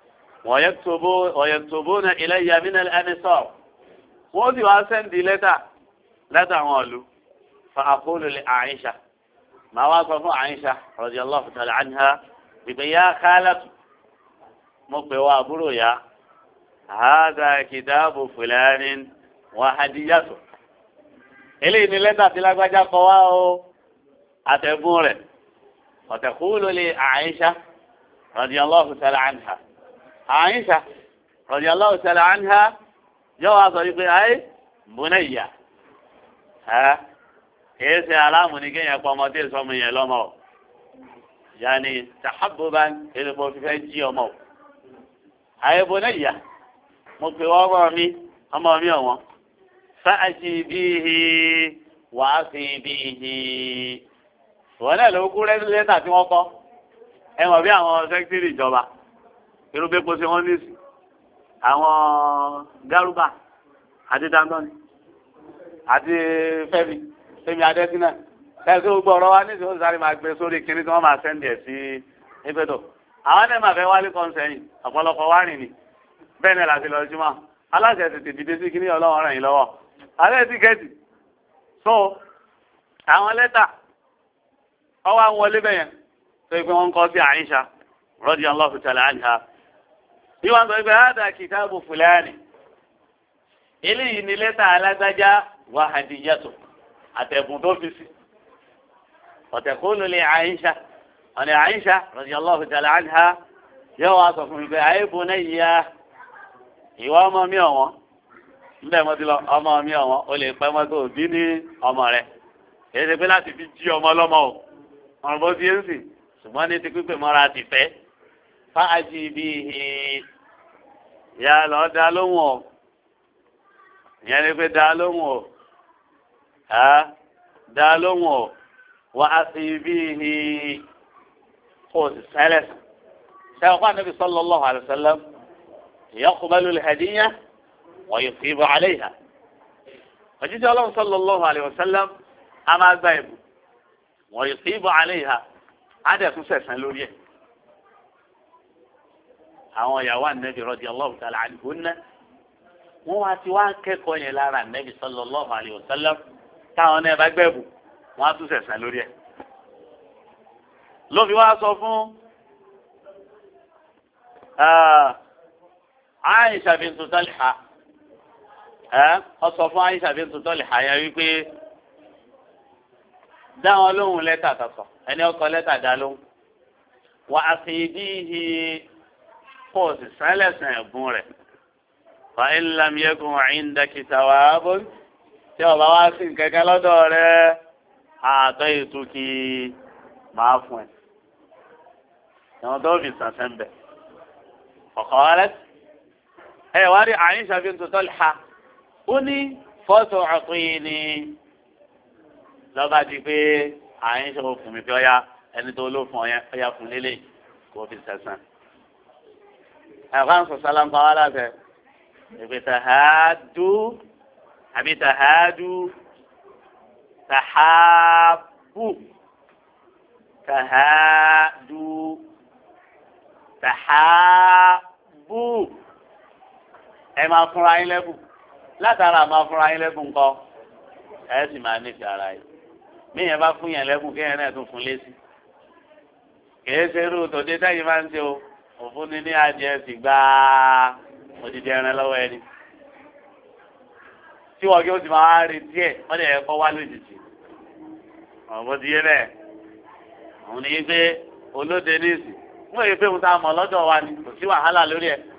wọ̀yẹ̀tòbónà iláyà mínà ẹni sọ̀rọ̀ wọ́n sì wá sẹ́ndì lẹ́tà lẹ́tà àwọn ọ̀lú fa àkólò lè Àìṣà màá wá sọ fún Àìṣà radiyallahu ta'ala anha ìgbé yá kálátù mo pè wá àbúrò yá hàdà kìtàbù fúlàní wà hadiyatu eléyìí ni lẹ́tà tí lágbájá kọ wá o àtẹ̀gùn rẹ̀ ọ̀tẹ̀kùlù lè Àìṣà radiyallahu ta'ala anha Àìṣà radiyallahu ta'ala anha yóò wá sọ wípé ayé bunayya ẹ kìí ṣe aláàmù ní kéèyàn pọ ọmọdé sọmọ yẹn lọ́mọ o yanni tahabbuban èdè kò fi fẹ́ jí ọmọ o ayé bunayya mo pè wọ́n ọmọ mi ọmọ mi ọ̀wọ́n fáàjì bíhi wàá fi bíhi wọn náà ló kú lẹ́tà tí wọ́n kọ́ ẹ mọ̀ bí àwọn sẹ́kítírì ìjọba irúgbẹ́ kó ṣe wọ́n ní sí àwọn Gárúbà àti Dandoni àti Fẹ́mi Fẹ́mi Adésínà ẹ̀ tó gbọ́ ọ̀rọ̀ wa ní ìṣòro sáré máa gbé sórí kinní tí wọ́n máa sẹ́ndì ẹ̀ sí ìpẹ́tọ̀ àwọn náà máa fẹ́ wálé kọ́ńsẹ̀yìn ọ̀pọ̀lọpọ̀ wá rìn ni bẹ́ẹ̀ náà láti lọ jùmọ̀ aláṣẹ tètè dìde sí kinní Ọlọ́run ràn yín lọ́wọ́ alẹ́ tíkẹ́ẹ̀tì so àwọn lẹ́tà ọwọ́ àwọn wọlé bẹ́yẹn tó yẹ pé wọ́n ń kọ́ sí Àìṣà radiyallahu ta'ala anha bí wọ́n sọ pé hādhā kitābu fulāni eléyìí ni lẹ́tà alágbájá wa hadiyatu àtẹ̀kùn tó fi sí ọ̀tẹ̀kùn lè Àìṣà ọ̀nà Àìṣà radiyallahu ta'ala anha yóò wá sọ fún mi pé ayé bunayya ìwọ ọmọ mi ọ̀wọ́n níbẹ̀ mo ti lọ ọmọ mi ọ̀wọ́n o lè pẹ́ mọ́tò òbí ní ọmọ rẹ̀ èyí ti pé láti fi jí ọmọ lọ́mọ o ọ̀rọ̀ bó ti ń sìn ṣùgbọ́n ní ti pípé mọ́ra ti fẹ́ fáàjì bíi ìyá lọ dá lóhùn o ìyẹn ni pé dá lóhùn o dá lóhùn o wá á sì bíi kó o sì sẹ́lẹ̀ sẹ́wọ́n fún Ànábì sallallahu alaihi wasallam yaqbalu al-hadiyya wa yusibu alayha òjíṣẹ Ọlọ́run sallallahu alaihi wasallam a máa gba ìbò wa yusibu alayha á dẹ̀ tún sẹ̀sán lórí ẹ̀ àwọn ìyàwó Ànábì radiyallahu ta'ala anhunna wọ́n wá ti wá kẹ́kọ̀ọ́ yẹn lára Ànábì sallallahu alaihi wasallam táwọn náà bá gbẹ̀bù wọ́n á tún sẹ̀sán lórí ẹ̀ ló fi wá sọ fún Aisha bintu Talha ẹ ọ sọ fún Aisha bintu Talha yẹn wípé dá wọn lóhùn lẹ́tà tọ̀tọ̀ ẹni ọkọ lẹ́tà dá lóhùn wà á sì díhì kó o sì sẹ́lẹ̀sẹ̀ ẹ̀bùn rẹ̀ fa in lam yakun indaki thawabun tí ọba wá sí kẹ̀kẹ́ lọ́dọ̀ rẹ̀ àtọ́ ìtukì máa fún ẹ ẹ̀wọ̀n tó fi sàn sẹ́ńbẹ̀ ọ̀kọ́ rẹ̀ ẹ wá rí Aisha bintu Talha ó ní fọ́tò ọ̀pìn ni lọ́ba di pé Aisha ó fún mi pé ọ̀ya ẹni tó ló fún ọ̀ya ọ̀ya fún lélẹ̀ kó fi sẹ̀sán. ẹ̀ka ń sọ sálám pa wá láti ìpè tàhádù àbí tàhádù tàhábù tàhádù tàhábù. ẹ máa fúnra yín lẹ́bùn látara máa fúnra yín lẹ́bùn ńkọ́ ẹ sì máa nífẹ̀ẹ́ ara yìí bí yẹn bá fún yẹn lẹ́bùn kéèyàn náà tún fún lésì kìí ṣe irú tòde táyì máa ń ṣe o òfun ni ní adìẹ sì gba òdìdí ẹran lọ́wọ́ ẹni tí wọ́n kí ó sì máa rí díẹ̀ wọ́n lè kọ́ wá lójijì ọ̀rọ̀ bó ti yé bẹ́ẹ̀ òun ni pé olóde ní ìsìn fún èyí pé òun tá a mọ̀ lọ́dọ̀ wa ni kò sí wàhálà lórí ẹ̀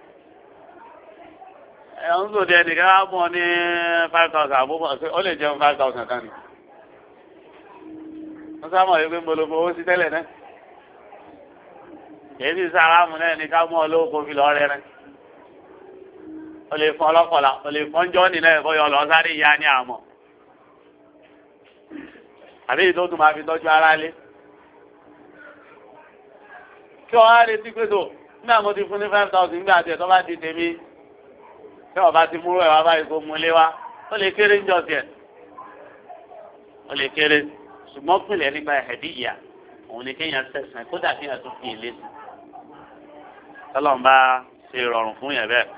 ẹ̀ ń sòdì ẹnìkan á mọ̀ ní five thousand àbúrò ó lè jẹun five thousand kan ni wọ́n sá mọ̀ yìí pé mo lo fowó sí tẹ́lẹ̀ náà èyí sàrámù náà ní ká mú ọ lówó kó fi lọ rẹ rẹ o lè fọ ọlọ́kọ̀ọ́lá o lè fọ́ njọ́ nílẹ̀ ẹ̀kọ́ yọ lọ sáré ìyá ní àmọ́ àbí èyí tó tún máa fi tọ́jú ara lé kí ọ á retí pé tó nígbà mo ti fún ní five thousand nígbà tí ẹ̀ tó bá di tèmi tí ọba ti múrò ẹ̀ wá báyìí kó mú lé wá ó lè kéré ń jọ tiẹ̀ ó lè kéré ṣùgbọ́n pìlẹ̀ nípa ẹ̀ẹ́dì ìyá òun ni kéèyàn sẹ̀sẹ̀ kódà kéèyàn tún fi èlé sí tọ́lọ́n bá ṣe rọrùn fún yẹn bẹ́ẹ̀.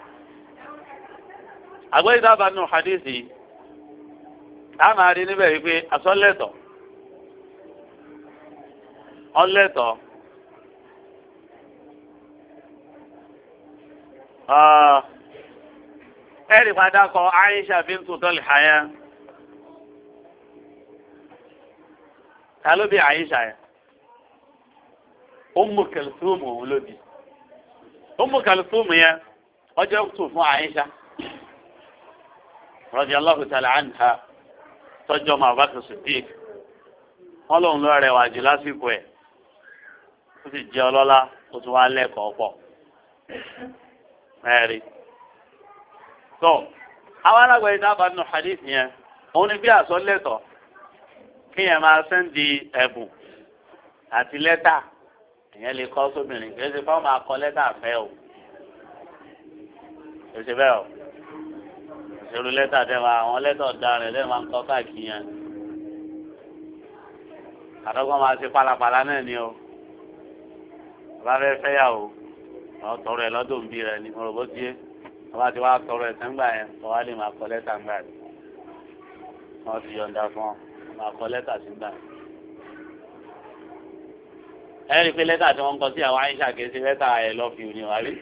àgbẹ̀ ìdábàá nù hadithi a máa rí níbẹ̀ wípé asọ́lẹ̀tọ̀ ọlẹ́tọ̀ ẹ̀rì padà kọ Aisha bintu Talha ta ló bí Aisha yẹn Ummu Kalthum òun ló bí Ummu Kalthum yẹn ọjọ́ tó fún Aisha radiyallahu ta'ala anha tọ́jọ́ ma Abubakar Siddiq wọ́n lòun lọ rẹwà jù lásìkò ẹ̀ ó sì jẹ́ ọlọ́lá ó tún wá lẹ́kọ̀ọ́ pọ̀ ẹ̀rí. tó àwọn alágbèé dábàá nù hadith yẹn òun ni bí àsọlẹ̀tọ̀ kí yẹn máa sẹ́ndì ẹ̀bùn àti lẹ́tà ìyẹn lè kọ́ sóbìnrin kì í ṣe fáwọn máa kọ lẹ́tà fẹ́ o kì í ṣe bẹ́ẹ̀ o ìṣòro lẹ́tà tẹ́ wa àwọn lẹ́tà ọ̀daràn lẹ́ẹ̀ máa ń kọ́ káàkiri yẹn àdọ́gbọ́n máa ṣe pálapàla náà ni o bàbá fẹ́ fẹ́ yà o ọ̀ tọrọ ẹ̀ lọ́dún bí rẹ ni mo rò bó tiẹ̀ bàbá ti wá tọrọ ẹ̀ sẹ́ńgbà yẹn kọ́ wá lè máa kọ lẹ́tà ńgbà yẹn wọ́n ti yọ̀ǹda fún ọ máa kọ lẹ́tà sígbà yẹn. ẹ rí i pé lẹ́tà tí wọ́n ń kọ sí àwọn àyíṣà kìí ṣe lẹ́tà ẹ̀ lọ́ fi òní wálé.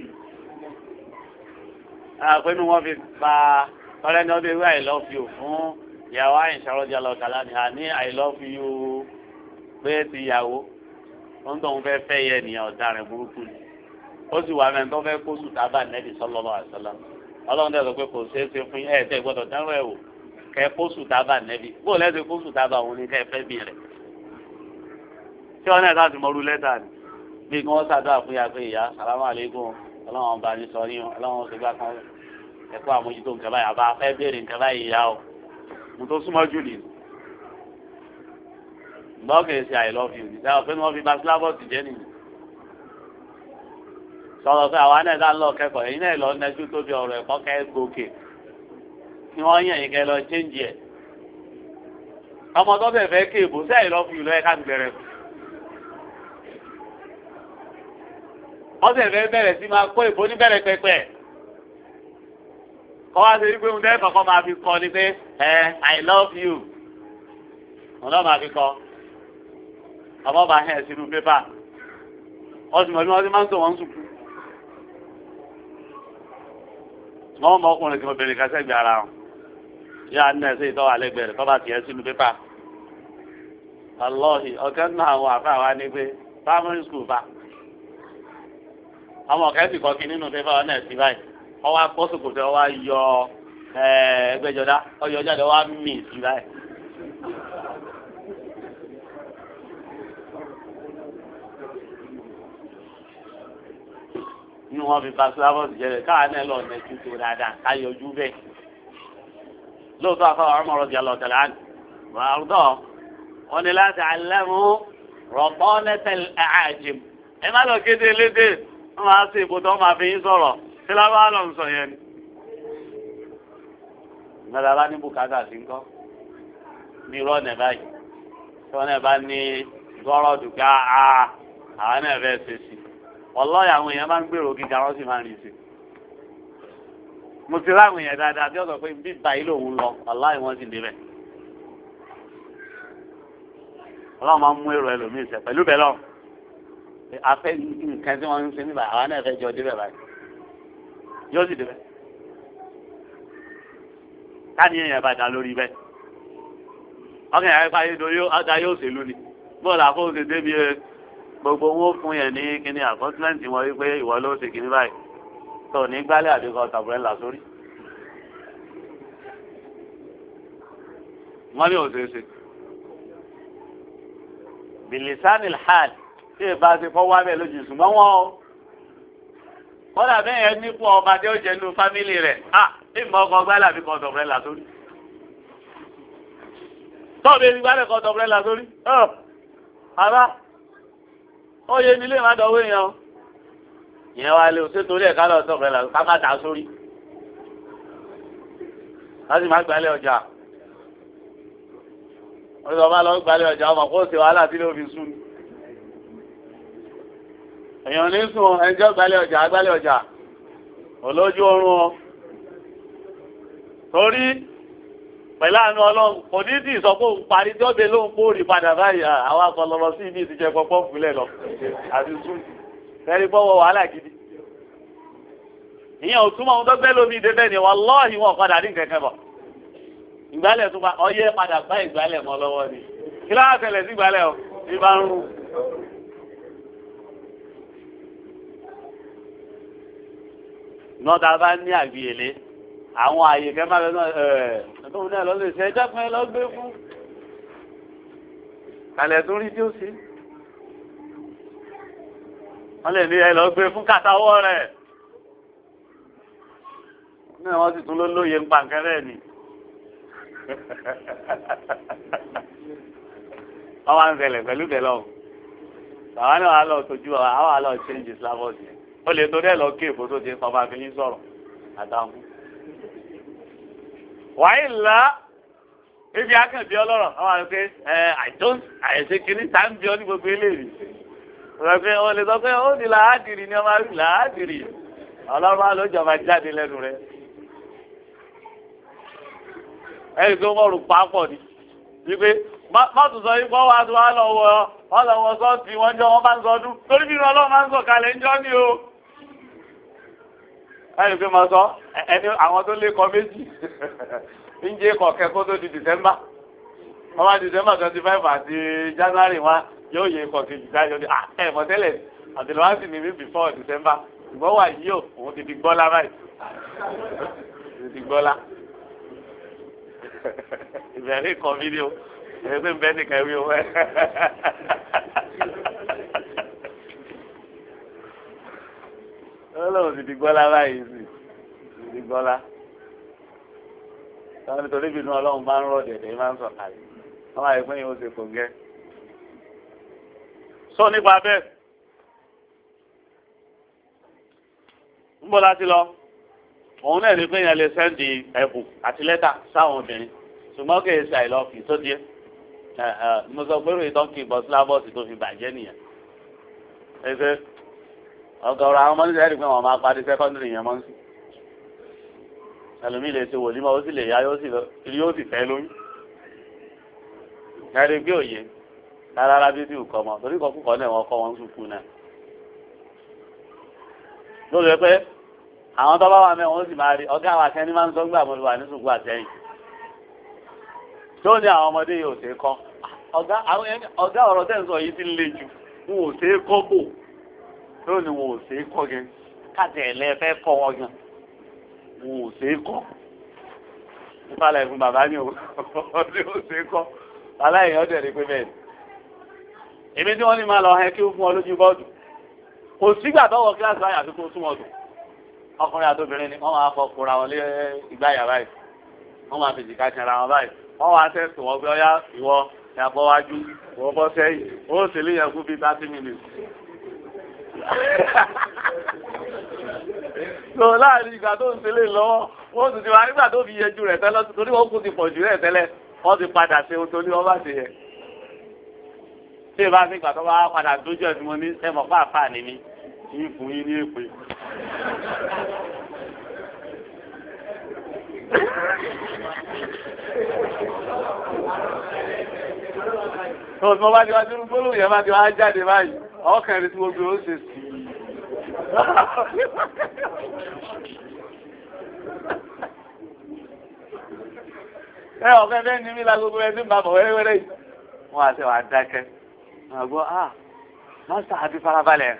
àpẹnu wọn fi pa ọ̀rẹ́ ní ọdún ewé I love you fún ìyàwó àyíṣà rọ́jà lọ́kàlá ní àní I love you pé ti ìyàwó wọ́n tó ń fẹ́ fẹ́ yẹ ènìyàn ọ̀daràn burúkú ni ó sì wà mẹ́rin tó fẹ́ kó sùn tábà nẹ́bí sallallahu alaihi wasallam ọlọ́run dẹ̀ sọ pé kò ṣeé ṣe fún ẹ̀ tẹ́ gbọ́dọ̀ dánwó ẹ̀ wò kẹ́ kó sùn tábà nẹ́bí bó lẹ́sẹ̀ kó sùn tábà òun ni kẹ́ fẹ́ bí rẹ̀ tí wọ́n náà láti mọ̀rú lẹ́tà ni bí kí wọ́n ṣàdúrà fún ya pé ìyá sàlámù àlékún ọlọ́run ọba ní sọ yín ọlọ́run ti gbà kan ẹ̀kọ́ àmójútó nǹkan báyìí àbá fẹ́ béèrè nǹkan báyìí ìyá o mo tó súnmọ́ jù nìyí gbọ́kẹ̀ ṣe I love you nígbà wọ́n pé wọ́n fi basilábọ̀tì jẹ́ nìyí sọ̀rọ̀ pé àwa náà dá lọ kẹ́kọ̀ọ́ èyí náà lọ nẹ́jú tó fi ọ̀rọ̀ ẹ̀kọ́ kẹ́ gòkè kí wọ́n yàn yín kẹ́ lọ chéǹjì ẹ̀ ọmọ tó bẹ̀ fẹ́ kéèbó sí I love you lọ́yẹ ká ti bẹ̀rẹ̀ wọ́n sì fẹ́ bẹ̀rẹ̀ sí máa kó ìbò ní bẹ̀rẹ̀ pẹpẹ kọ́ wá sí wípé ohun tẹ́ kọ̀ọ̀kan máa fi kọ́ ni pé ẹ I love you wọn náà máa fi kọ́ ọmọ bá hẹ̀ sínú pépà ọsùn mọ̀ bí wọ́n ti máa ń tò wọ́n sùkú wọ́n mọ ọkùnrin tí mo bèrè kásẹ̀gbẹ̀ ara wọn yá ní ẹ̀sẹ̀ ìtọ́wà lẹ́gbẹ̀ẹ́ rẹ̀ tọ́ba tiẹ̀ sínú pépà ọlọ́ọ̀hì ọ̀kẹ́ nínú àwọn àfa wa ní pé primary school fa ọmọ ọ̀kẹ́ sì kọ́ kí nínú pépà wọn náà sí báyìí wọ́n wá kó sòkòtò wọ́n wá yọ ẹgbẹ́jọdá ọyọ jáde wọ́n wá mì sí báyìí. ní wọn fi pàṣípàbọ̀sì jẹrẹ káà náà lọ nẹjú tó dáadáa ká yọjú bẹ́ẹ̀ lóòótọ́ àfọwọ́ ọmọ ọ̀rọ̀ jẹ́ lọ́tẹ̀lá àrùdọ́ wọn ni láti alẹ́mú rọ̀pọ̀ nẹ́tẹ̀l àjìm ẹ má lọ kéde lédè wọn máa ṣe ìbò tó máa fi yín sọ̀rọ̀ tí lábá lọ sọ yẹn ni. ìgbàlá bá ní bùkátà sí ńkọ́ ní irọ́ ọ̀nà báyìí tí wọn náà bá ní gbọ́rọ̀ dùkà àwọn náà fẹ́ ṣe sí ọlọ́yà àwọn èèyàn máa ń gbèrò gíga wọ́n sì máa ń rìn sí. mo ti ráwọn èèyàn dáadáa tí ó sọ pé bí báyìí lòun lọ ọláì wọ́n sì débẹ̀. ọlọ́run máa ń mú èrò ẹlòmíì sẹ pẹ̀lú bẹ́ẹ̀ lọ. afẹ́ nǹkan tí wọ́n ń ṣe níbà àwọn náà fẹ́ jọ débẹ̀ báyìí. yóò sì débẹ̀. káàní èèyàn bá dá lórí bẹ́ẹ̀. ọkàn yàrá ìpàdé yóò ṣèlú ni bóòlù àkóso débi gbogbo owó fún yẹn ní kíní àkọsílẹ̀ǹtì wọn wípé ìwọ ló ṣe kíní báyìí tó ní gbálẹ̀ àdékọ tàbúrẹ́là sórí. wọ́n ní òṣèṣe bilisanil hal tí ìbá ti fọ́ wá bẹ́ẹ̀ lójú ṣùgbọ́n wọn o kọ́dà bẹ́ẹ̀ yẹn nípò ọba tí ó jẹ́ nínú fámìlì rẹ̀ à ìmọ̀ ọkọ̀ gbálẹ̀ àbí kọ́ ọ̀dọ̀ rẹ̀ là sórí tọ́ọ̀bù ẹni gbálẹ̀ kọ́ ọ̀dọ̀ rẹ̀ là sórí ọ̀ àbá ó yẹ nílé má dọ̀wọ́ èèyàn ìyẹn wá lé òṣèlú torí ẹ̀ ká lọ́ọ̀ ọ̀dọ̀ rẹ̀ là ká má dà sórí láti má gbálẹ̀ ọjà ọ̀dọ̀ bá lọ gbálẹ̀ ọjà ọmọ kó o ṣe wàhálà tí ló fi sùn ni. èèyàn ní sùn ẹjọ́ gbálẹ̀ ọjà agbálẹ̀ ọjà olójú oorun ọ torí pẹ̀lú àánú ọlọ́run kò ní tí ìsọ pé òun parí tí ó dé lóhun kóòrì padà báyìí àwọn akọlọlọ sí ibi ìtìjẹ pọpọ fúlẹ̀ lọ àti sùn fẹ́rí bọ́wọ́ wàhálà gidi ìyẹn ò túmọ̀ ohun tó gbẹ́ lómi ìdè bẹ́ẹ̀ ni wàláhì wọn padà ní kẹ̀kẹ́ bọ̀ ìgbálẹ̀ tó bá ọyẹ́ padà bá ìgbálẹ̀ mọ́ lọ́wọ́ ni kí ló wá ṣẹlẹ̀ sí ìgbálẹ̀ o ìbá ń rún. nọ́ọ̀tà bá ní àgbìyèlé àwọn àyè kẹ́ máa lọ ẹ̀ ẹ̀ẹ́dọ́gbọ̀n náà lọ́lẹ̀ ṣe ẹjọ́ pé lọ gbé fún kàlẹ̀ tó rí tí ó sí wọ́n lè ní ẹ lọ gbé fún kàtàwọ́ rẹ̀ ní wọ́n sì tún ló lóye ń pa nǹkan rẹ̀ ni wọ́n wá ń ṣẹlẹ̀ pẹ̀lú tẹ̀lọ́ àwọn náà wà lọ tójú àwọn àlọ́ change islam ọ̀sìn ó lè torí ẹ̀ lọ kí èkó tó ti pàpà fi yín sọ̀rọ̀ àtàwọn. wàá ìlà ibi akẹ́bí ọlọ́rọ̀ àwọn àti pé ẹ àìtó àìsè kìíní tá ń bí ọ ní gbogbo eléyìí wọ́n pé wọ́n lè sọ pé ó ní làádìrì ni ọmọ rí làádìrì ọlọ́run á lójọ́ máa jáde lẹ́nu rẹ̀ ẹ̀rí tó mọ̀ rò pápọ̀ ni wípé má tún sọ yìí kọ́ wá tó wá lọ wọ ọ lọ wọ sọ́ọ̀tì wọn jọ wọn bá ń sọ ọdún torí bí ọlọ́run máa ń sọ kalẹ̀ ń jọ́ ní o. ẹ̀rí pé mo sọ ẹni àwọn tó lé kọ méjì ń jẹ́ kọ̀ọ̀kẹ́ kó tó di December wọ́n bá December twenty five àti January wọn yóò yẹ ikọ̀ kejì dájọ́ ní ẹ̀ mọ̀tẹ́lẹ̀ àtẹ̀lẹ́wọ́n sì ní mí before December ṣùgbọ́n wà yìí ò òun ti di gbọ́lá báyìí ti di gbọ́lá ìbẹ̀rẹ̀ kan fídíò ẹgbẹ́ bẹ́ẹ̀ nìkan wí o ọlọ́run ti di gbọ́lá báyìí sì ti di gbọ́lá táwọn nítorí bínú ọlọ́run máa ń rọ̀ dẹ̀dẹ̀ máa ń sọ̀kalẹ̀ wọ́n máa yẹ pé yóò ṣe kò gẹ́ sọ nípa bẹ́ẹ̀ ń bọ̀ láti lọ òun náà ní pé yẹn lè sẹ́ndì ẹ̀bùn àti lẹ́tà sáwọn obìnrin ṣùgbọ́n kì í ṣe àìlọ́ọ̀fì tó díẹ̀ mo sọ pé ròyìn tó ń kí bọ́ sílábọ̀sì tó fi bàjẹ́ nìyẹn ẹgbẹ́ ọ̀gọ̀rọ̀ àwọn ọmọdé ẹ̀rí pé wọ́n máa parí sẹ́kọ́ndìrì yẹn mọ́ sí ẹlòmíì lè ṣe wòlímọ̀ ó sì lè yá yóò sì fẹ́ lóyún ẹ̀rí gbé òye rárá bí bí nǹkan mọ̀ torí kan kúkọ náà wọ́n kọ́ wọn sùkú náà lórí pé àwọn tó bá wà mẹ́ wọ́n sì máa rí ọ̀gá àwọn akẹ́ni máa ń sọ gbà mọ́lúwà ní sùkú àtẹ́yìn tó ní àwọn ọmọdé yìí ò ṣe kọ́ ọ̀gá ọ̀rọ̀ tẹ́ ń sọ yìí ti ń le jù wọn ò ṣe é kọ́ bò tó ní wọn ò ṣe é kọ́ gan káàtì ẹ̀lẹ́ fẹ́ kọ́ wọn gan wọn ò ṣe é kọ́ nípalẹ̀ fún bàbá ní òun ọdún ò ṣe é kọ́ aláìyàn ọdẹ rí pé bẹ́ẹ̀ èmi tí wọ́n ní máa lọ hẹ́ kí ó fún ọ lójú bọ́ọ̀dù kò sígbà tọwọ́ kíláàsì báyà tó kó súnmọ́ dùn ọkùnrin àtòbìnrin ni wọ́n máa fọ kóra wọn lé ìgbà yàrá yìí wọ́n máa fi jìkà kẹra wọn báyìí wọ́n wá tẹ̀sí wọn gbé ọyá ìwọ ìyàbọ̀ wájú ìwọ bọ́ sẹ́yìn ó sì lè yẹn kú bíi thirty minutes. so láàrin ìgbà tó ń tẹ́lẹ̀ lọ́wọ́ wọ́n sì ti wá nígbà tó fi yẹjú rẹ̀ tẹ́lẹ̀ torí wọ́n kú ti pọ̀ jù rẹ̀ tẹ́lẹ̀ wọ́n ti padà ṣe ohun tó ní wọ́n bá ṣe yẹ. tí ìbá fi gbà tó bá padà dójú ẹ̀ tí mo ní ẹ̀mọ̀ pàápàá ní mi kì í fún yín ní èpè. tó tí wọ́n bá ti wá dúró gbólóhùn yẹn bá ti wá jáde báyìí ọkàn rẹ̀ tí mo gbé ó ṣe sí i. ẹ ọ̀fẹ́ fẹ́ ní mi la gbogbo ẹ tí ń bá bọ̀ wẹ́rẹ́wẹ́rẹ́ yìí wọ́n á ṣe wà dákẹ́ wọ́n á gbọ́ ah máṣá àti farabalẹ̀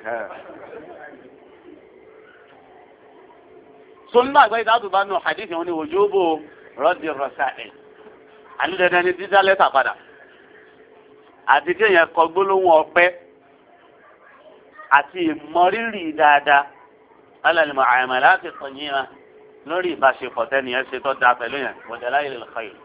so nínú àgbáyé dáàbò bá nù hadith yẹn ní wujubu raddi rasail àní dandan ní dídá lẹ́tà padà àti kéèyàn kọ gbólóhùn ọpẹ́ àti ìmọrírì dáadáa alẹ́ mọ̀ àyàmọ̀ láti tọ̀ yín wa lórí ìbáṣepọ̀ tẹ́ni ẹ̀ ṣe tó da pẹ̀lú yẹn wọ́n dẹ̀ láyé lè lọ́kọ̀ yìí.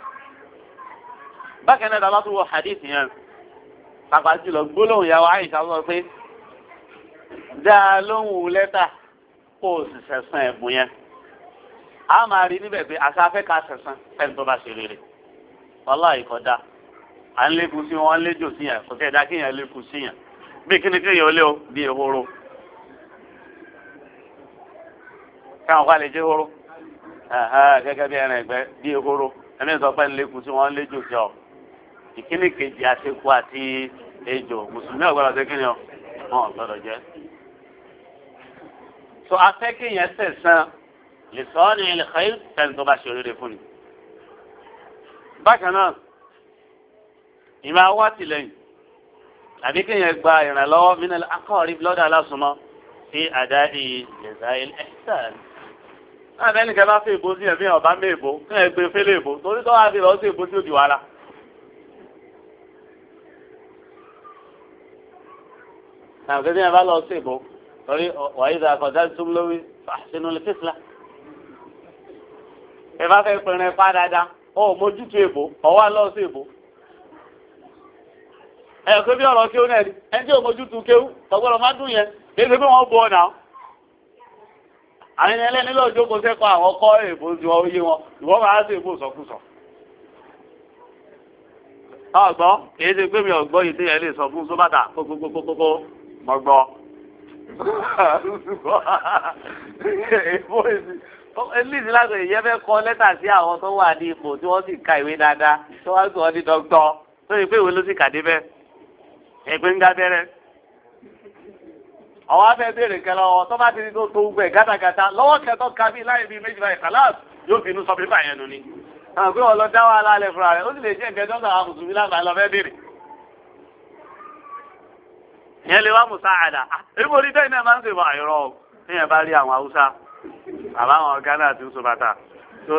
bákan náà dábàá tó wọ hadith yẹn pàpà jùlọ gbólóhùn yà wá Àìṣà sọ pé dáa lóhùn lẹ́tà kó o sì sẹ̀sán ẹ̀bùn yẹn. a máa rí níbẹ̀ pé àṣà afẹ́ ká sẹ̀sán fẹ́ni tó bá ṣe rere. wàláhì kódà à ń lékun sí wọn léjò sí yẹn kò tẹ̀ dá kéèyàn lékun sí yẹn bí kíni kéèyàn ó lé o bí ehoro. káwọn kọ́ àlè jẹ́ ehoro gẹ́gẹ́ bí ẹran ẹ̀gbẹ́ bí ehoro ẹni sọ pé ń lékun sí wọn léjò sí ọ. ìkíni kejì àtikú àti ejò mùsùlùmí ọ̀gbọ́dọ̀ ṣe kíni ọ wọn ọ̀gbọ́dọ̀ jẹ́. tó afẹ́ kéèyàn sẹ̀sán lè sọ ọ́ ní ilẹ̀ xẹ́yìn fẹ́ni tó bá ṣe rere fún ni. bákan náà ìmọ̀ àwọn àtìlẹ́yìn àbí kéèyàn gba ìrànlọ́wọ́ mínú akọ́rí lọ́dọ̀ aláṣùmọ́ sí àdáyé ìjẹ̀sáyé ẹ̀sán. náà bẹ́ẹ̀ni kẹ́ bá fẹ́ ìbò sí ẹ̀mí ọ̀bá mẹ́ẹ̀bó kí ẹ gbé fẹ́lẹ́ ìbò torí tó wá sí lọ sí ìbò tí ó di wàhálà. náà kí ẹ bá lọ sí ìbò torí wàyí dà kọjá tó lórí sínú lẹ́kẹ́sìlá. ẹ bá fẹ́ pẹ̀rẹ̀ pa dáadáa ó mójútó ìbò ọwọ́ lọ sí ìbò. ẹ kó bí ọ̀rọ̀ kéwú náà ni ẹni tí ò mójútó kéwú tọ́gbọ́dọ̀ má dùn yẹn kí ẹ ṣe pé wọ́n bọ̀ náà. àwọn ẹni ẹlẹ́ni lọ́ọ́ jókòó sẹ́kọ̀ọ́ àwọn kọ́ èèbó ju oyé wọn ìwọ́n máa ṣe èèbó sọkúsọ. ọgbọ́n kì í ṣe pé mi ọ̀gbọ́n yìí téèyàn lè sọ fún sóbàtà kókókókókó mọ́gbọ́. elíìsì láti ìyẹn fẹ́ kọ lẹ́tà sí àwọn tó wà ní ipò tí wọ́n sì ka ìwé dáadáa tó wá sí wọn ní dọ́kítọ̀ tó yẹ pé ìwé ló sì kà débẹ̀ ẹgbẹ́ ń gábẹ́rẹ́. àwọn afẹ́ béèrè kẹlẹ́ ọ tó bá ti ní tó tó gbẹ gátagàta lọ́wọ́ kẹtọ́ ka bíi láì bíi méjì báyìí kàláàsì yóò fi inú sọ pépà yẹn nù ni. àwọn pé wọn lọ dá wàhálà alẹ́ fúnra rẹ̀ ó sì lè jẹ́ nǹkan tó àwọn mùsùlùmí lágbàá lọ fẹ́ béèrè. ìyẹn lè wá mùsáàdà èmi ò rí bẹ́ẹ̀ náà máa ń ṣèwà àìrọ̀ o níyẹn bá rí àwọn haúsá àbáwọn Ghana àti nsọ̀bàtà tó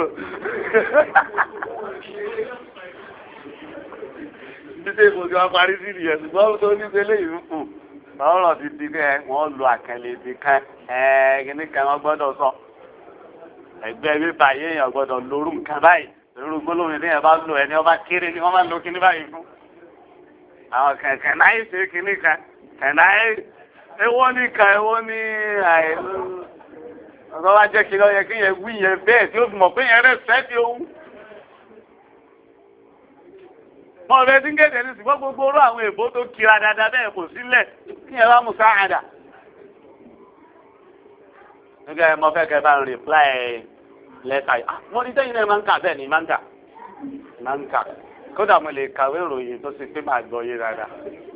títí èkó tí wọ́n parí sí ìyẹn ṣùgbọ́n tó ní sẹ́lẹ̀ yìí kù lọ́rọ̀ ti di kẹ́ wọ́n lo àkànlè ti kẹ́ kíní kan wọ́n gbọ́dọ̀ sọ ẹgbẹ́ bíbá yéèyàn gbọ́dọ̀ lóru nǹkan báyìí lóru gbólóhùn ní ẹ̀ bá lò ẹni ọba kéré ni wọ́n máa ń lo kíní báyìí fún àwọn kẹ̀kẹ́ náà ṣe kíní kan kẹ̀náà ewó ní kan ewó ní àìlú ọ̀sán wá jẹ́ kí lọ́yẹ kí yẹn wí yẹn bẹ́ẹ̀ tí ó fi mọ̀ pé yẹn rẹ̀ fẹ́ ti ohun. mọ̀ bẹ́ẹ̀ tí ń kéde ní ṣùgbọ́n gbogbo orú àwọn èèbó tó kira dáadáa bẹ́ẹ̀ kò sílẹ̀ kí yẹn bá mú sáàdà. nígbà yẹn mo fẹ́ kẹ́ bá ń rìpláì lẹ́tà yìí. mo ní sẹ́yìn náà máa ń kà bẹ́ẹ̀ ni máa ń kà máa ń kà kódà mo lè kàwé ìròyìn tó ṣe pé máa gbọ́ yé dáadáa.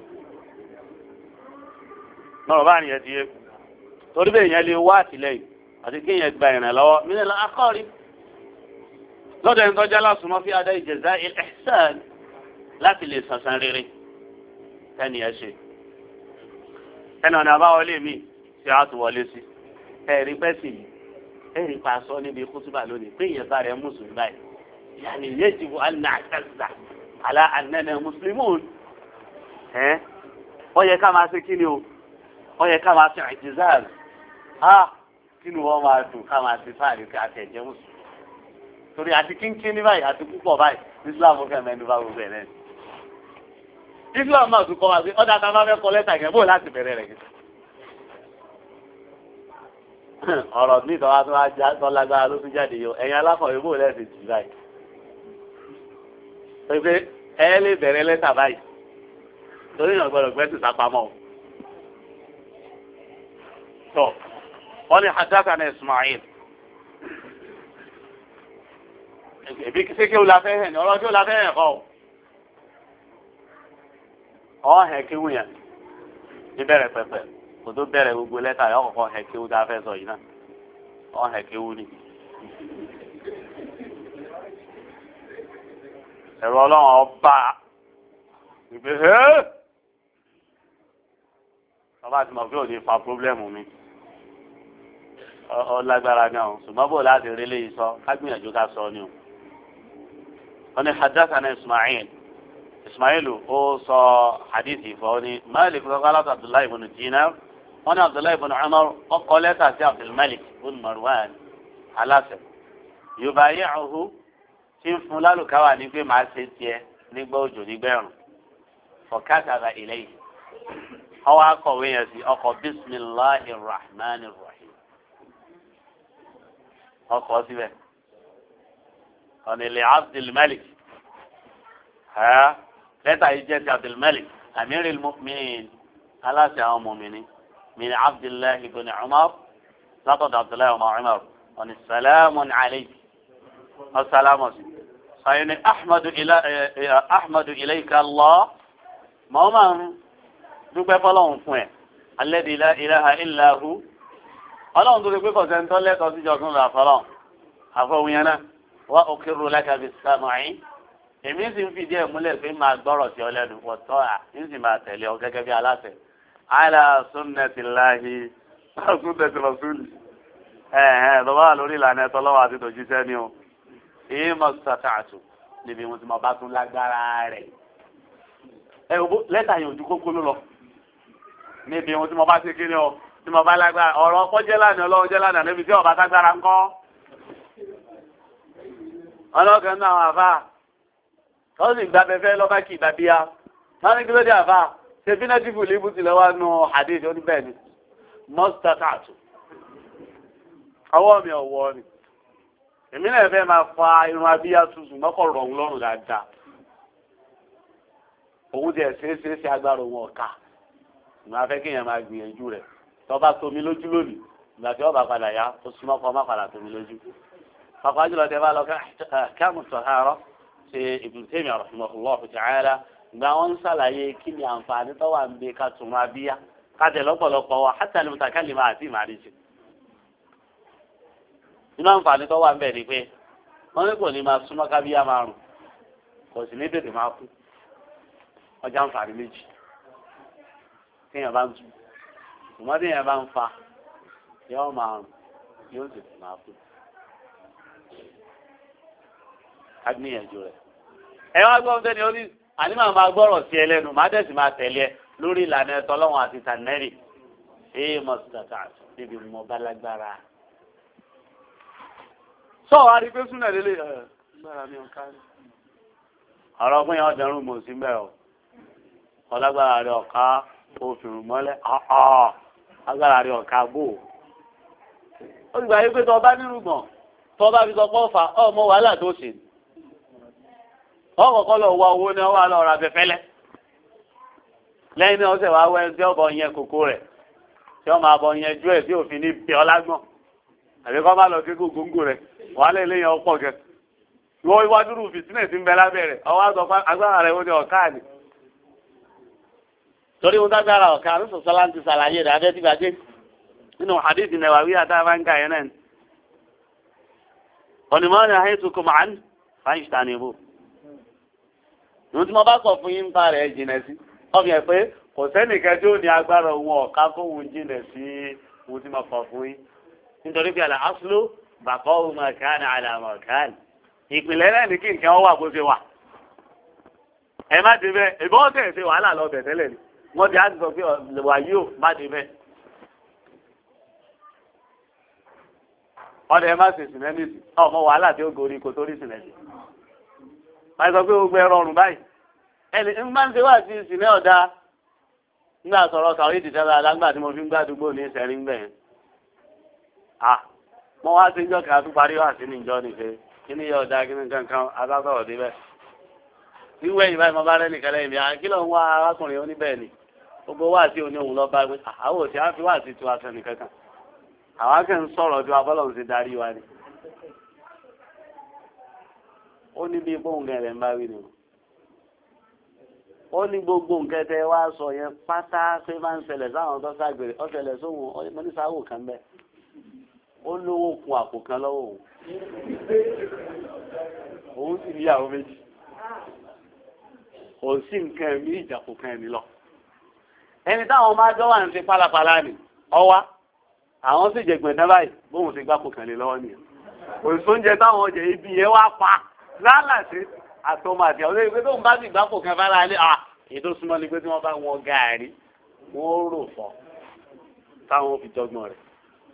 mọ̀rọ̀ bá nìyẹn ti yé torí bẹ́ẹ̀ yẹn lè wá àtìlẹ́yìn àti kéèyàn gba ìrànlọ́wọ́ mílíọ̀nù akọ́rí lọ́dọ̀ ẹni tọ́jà lásùmọ́ fi adá ìjẹ̀zá ẹ̀sán láti lè sànsán rere ẹni ẹ ṣe ẹni ọ̀nà àbáwọlé mi ṣe á tún wọlé sí ẹ̀rí pẹ́sì yìí ẹ̀rí pa sọ níbi kútúbà lónìí pé ìyẹn sáré mùsùlùmí báyìí yàní yajibu an na'tazza ala annana muslimun ẹ̀ ó yẹ ká máa ṣe kí ni o ó yẹ ká máa ṣe ìjìzáàlì kí ni wọ́n máa dùn ká máa ti fáàrí kí a tẹ̀ jẹ́ mùsùlùmí torí àti kínkín ní báyìí àti púpọ̀ báyìí Islam fẹ́ mẹ́nu bá gbogbo ẹ̀ náà Islam máa tún kọ́ máa sí ọ̀dà tá a bá fẹ́ kọ́ lẹ́tà yẹn bó láti bẹ̀rẹ̀ rẹ̀ kìí. ọ̀rọ̀ mi ìtọ́wá tó wá já tó lágbára ló tún jáde yọ ẹ̀yin alákọ̀wé bó lẹ́sìn jù báyìí. pé ẹ lè bẹ̀rẹ̀ lẹ́tà báyìí torí ìyàn gbọ́dọ̀ gbẹ́sì sápamọ́ o. wọ́n ní hadathana Ismail ẹbí kí sékè wùlá fẹ́ hẹ̀ ní ọ̀rọ̀ tí wùlá fẹ́ hẹ̀ kọ́ ọ̀ hẹ̀ kí wùyàn ní bẹ̀rẹ̀ pẹ̀pẹ̀ kò tó bẹ̀rẹ̀ gbogbo lẹ́tà yọ kọ̀kọ́ hẹ̀ kí wù tá a fẹ́ sọ yìí náà ọ̀ hẹ̀ kí wù ni. ẹ̀rọ ọlọ́run ọba ìgbé hẹ́ ọba àti mọ̀ pé ò ní fa pírọ́blẹ́mù mi ọlágbára náà ṣùgbọ́n bò láti rí léyìí sọ ká gbìyànjú ká sọ ni o. wọ́n ní hadathana Ismail ismailu ó sọ hadithi fọ́ ní malik lọ́kọ́lá abdullahi ibn dinar wọ́n ní abdullahi ibn umar ọkọ̀ lẹ́tà sí abdulmalik ibn marwan aláṣẹ yorùbá yẹ ọ̀hún tí ń fún lálùkáwà ní pé màá ṣe tiẹ̀ nígbà òjò nígbà ẹ̀rùn fọ̀kátàrà ilẹ̀ yìí ọwọ́ akọ̀wé yẹn sí ọkọ̀ bisimilahi rahman rahim ọkọ̀ síbẹ̀ ọ̀nìlẹ̀ abdulmalik lẹ́tà yìí jẹ́ ti abdulmalik amiril mu'minin aláṣẹ àwọn mọ̀mìnì min abdullahi ibn umar látọ̀dọ̀ abdullahi ibn umar ọ̀nì salamun alayhi ọ̀sálàmù sí sayini ahmadu ilayka allah màá máa ń dúpẹ́ fọlọ́hún fún ẹ̀ alladhi la ilaha illa hu ọlọ́run tó ti pé kọ̀sẹ̀ ń tọ́ lẹ́tọ̀ọ́ síjọ́ fún ra fọlọ́hún àfọwùn yẹn náà wa uqirru laka bis-sam'i èmi sì ń fìdí ẹ̀ múlẹ̀ pé máa gbọ́rọ̀ sí ọ lẹ́nu wọ̀tọ́ à ń sì máa tẹ̀lé ọ gẹ́gẹ́ bí aláṣẹ. ala sunnatillahi sunnati rasuli ẹ̀ ẹ̀ lọ́wọ́ lórí ìlànà ẹ̀tọ́ lọ́wọ́ àti tòjíṣẹ́ ni o èyí mọ̀ sàtàtù níbi mo ti mọ̀ bá tún lágbára rẹ̀. ẹ o lẹ́tà yẹn ojú kókó ló lọ níbi mo ti mọ̀ bá ti kí ni o tí mo bá lágbára ọ̀rọ̀ ọkọ̀ jẹ́ lánàá ọlọ́run jẹ́ lánàá níbi tí ọba tágbára ńkọ́ ọlọ́kàn náà wà fà ó sì gba fẹ́fẹ́ lọ́ba kì í dàbíyá wọ́n ní kí ló dé àfà ṣe bí náà dìbò lébù tilẹ̀ wá nu hadith oníbẹ̀ ni mọ́sítàtàtù ọwọ́ mi ọ̀wọ́ ni èmi náà fẹ́ máa fa irun abíyá tuntun mọ́kọ̀ rọ̀hún lọ́rùn dáadáa òun tiẹ̀ ṣe é ṣe é ṣe agbára òun ọ̀ka ìmọ̀ afẹ́ kéèyàn máa gbìyànjú rẹ̀ tọ́ba tómi lójú lónìí ìgbà tí ọba padà yá ó súnmọ́ kọ́ má padà tómi lójú pàpà jùlọ tẹ bá lọ káàmù sọ̀hárọ̀ ṣe Ibn Taymiyyah rahimahullahu ta'ala ìgbà wọn ń ṣàlàyé kí ni àǹfààní tó wà ń bẹ ká tún máa bíyá ká tẹ̀ lọ́pọ̀lọpọ̀ wa hatta al-mutakallima àti ìmàrísì nínú àǹfààní tó wà ń bẹ ni pé wọ́n ní kò ní máa súnmọ́ kábíyá máa rùn kò sì ní tètè máa kú ọjà àǹfààní méjì téèyàn bá ń tún ṣùgbọ́n téèyàn bá ń fa yóò máa rùn yóò tètè máa kú agbìyànjú rẹ̀ ẹ wá gbọ́ sẹ́ni ó ní àní máa máa gbọ́rọ̀ sí ẹ lẹ́nu má dẹ̀ sì máa tẹ̀lé ẹ lórí ìlànà ẹ̀tọ́ ọlọ́run àti tànẹ́rì ee mọ̀sítàtà níbi mọ̀ bálágbára sọ wá rí pé súnà lélẹ̀ ẹ̀ gbára mi ò kárí ọ̀rọ̀ ọgbọ́n yẹn ọ̀dẹ̀rùn mọ̀ sí mẹ́ o ọlágbára rẹ̀ ọ̀ká òfin mọ́lẹ̀ ọ̀ọ́ agbára rẹ̀ ọ̀ká bò ó ti gbà yí pé tọ́ bá nínú gbọ̀n tọ́ bá fi sọ pọ́ fà ọmọ wàhálà tó ṣe ọkọ̀ọ̀kọ́ lọ wá owó ní ọwọ́ àlọ́ ra fẹ́fẹ́lẹ́ lẹ́yìn náà ó sì wá wẹ́ tí ọbọ̀ yẹn kòkó rẹ̀ tí wọ́n máa bọ̀ yẹn jú ẹ̀ tí òfin ní bí ọlágbọ̀n àbí kọ́ máa lọ sí gógóńgò rẹ̀ wàhálà eléyìí ọ̀pọ̀ gẹ̀ wọ́n wá dúró fìtínẹ̀ tí ń bẹ lábẹ́ rẹ̀ ọwọ́ àgbà pa agbára rẹ̀ ó ní ọ̀ká ni torí wọn dágbára ọ̀ká ní sọ̀sọ́lá ti ṣàlàyé rẹ̀ abẹ́ tí gbàgbé nínú hadith Nawawi àtàwọn yẹn náà ọ̀nìmọ́ ni àhẹ́tukùn màá ń fàáyìí níbo ní tí mo bá sọ fún yín ń pa rẹ̀ jìnà sí ọ̀fìn ẹ̀ pé kò sẹ́nìkan tí ó ní agbára òun ọ̀ká kóhun jìnà sí ohun tí mo kọ̀ fún yín nítorí pé àlàáfíà bàkọ́ òun mọ̀kánì àlàmọ̀kánì ìpìlẹ̀ náà ní kí nǹkan wà bó ṣe wà ẹ má dé bẹ́ẹ̀ ìbọn tẹ̀ ṣe wàhálà lọ bẹ̀ tẹ́lẹ̀ ni wọ́n ti á ti sọ pé wàyí ò má dé bẹ́ẹ̀ ọdẹ ẹ má ṣe sìnẹ́mìsì ọmọ wàhálà tí ó gorí kò tó rí sìnẹ́mìsì wọ́n sọ pé gbogbo ẹ̀rọ ọ̀rùn báyìí ẹni ń bá ń ṣe wá sí ìsìnlẹ̀ ọ̀dà nígbà sọ̀rọ̀ sàwọn ìdìtẹ́lá alágbà tí mo fi ń gbàdúgbò ní ìṣẹ̀rí ń bẹ̀yẹn. à mo wá sí ìjọ kan tó parí wá sí ní ìjọ nìṣe kí ni ọ̀dà kí ni kankan adásọ̀rọ̀ débẹ̀. wíwẹ̀ yìí báyìí mo bá rẹ́nì kẹlẹ́ mi kí ló ń wá arákùnrin oníbẹ̀ ni gbogbo wá sí oní òun lọ bá gbé àwọn òsì á fi wá sí tiwa sẹ́ni kankan àwọn akẹ́ ń sọ̀rọ̀ ju abọ́lọ́run ti darí wa ni. ó ní bí bóun gẹ̀rẹ̀ ń bá wí ni ó ní gbogbo nǹkan tẹ wá sọ yẹn pátá pé máa ń ṣẹlẹ̀ sáwọn tó ságbèrè ó ṣẹlẹ̀ sóhun mo ní sáwò kan bẹ́ẹ̀ ó lówó kun àpò kan lọ́wọ́ òun òun sì níyàwó méjì kò sí nǹkan ẹ̀mí ìjàpò kan ẹ̀mí lọ ẹni táwọn máa jọ wà ní ti pálapàla ni ọwá àwọn sì jẹgbẹ̀ náà báyìí bóun ti gbápò kan lé lọ́wọ́ nìyẹn òṣìṣẹ́ oúnjẹ táwọn ọjà ibi yẹn wá pa lálàsí àtọmọ àti àwọn olóyè pé tó ń bá sì gbápò kan fara lé à ètò súnmọ́ ni pé tí wọ́n bá wọn gàárì wọ́n rò fọ́ táwọn fi jọgbọ́n rẹ̀.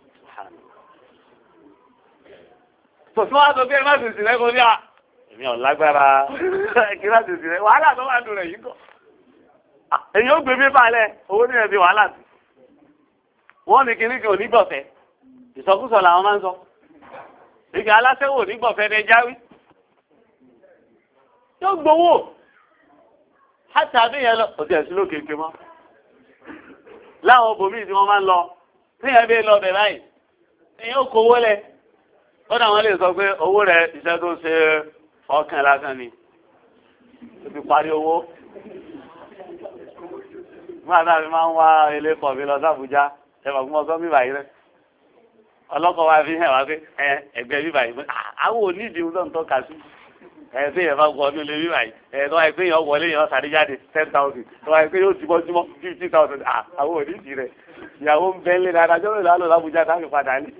tòtún wá sọ pé ẹ má tètè lẹ́kọ̀ọ́ ní à èmi ò lágbára kí láti tètè lẹ́kọ̀ọ́ wàhálà tó wà nù rẹ̀ yìí kọ́. èyí ó gbé pépà lẹ̀ owó ní ẹ̀bí wàhálà sí. wọ́n ní kíní kí onígbọ̀fẹ́ ìsọkúsọ làwọn máa ń sọ. ìgbà aláṣẹ́wò onígbọ̀fẹ́ ní jáwé. yóò gbowó hátà bí yẹn lọ òtí ẹ̀sìn ló kéèké mọ́. láwọn obòmíì tí wọ́n máa ń lọ tí yẹn bí lọ bẹ̀ báyìí èyí ó kówó lẹ̀. wọ́n dà wọ́n lè sọ pé owó rẹ̀ iṣẹ́ tó ṣe ọkàn lásán ni ó ti parí owó. nígbà tá a fi máa ń wá ilé pọ̀ mi lọ sí Àbújá ẹ̀fọ̀ fún ọgọ́ bíbà yìí rẹ̀ ọlọ́kọ̀ wa fi hàn wá pé ẹ ẹgbẹ́ bíbà yìí àwọn onídìí ń lọ́n tọ́ka sí ẹ tí yẹn bá gbọ́ ọdún ilé bíbà yìí ẹ tó wáyé pé yẹn wọlé yẹn sáré jáde ten thousand tó wáyé pé yóò ti bọ́ símọ́ fifty thousand àwọn onídìí rẹ̀ ìyàwó ń bẹ́ ńlẹ̀ dáadáa jọ́rọ̀ ìlànà l'Àbújá tá a fi padà ní.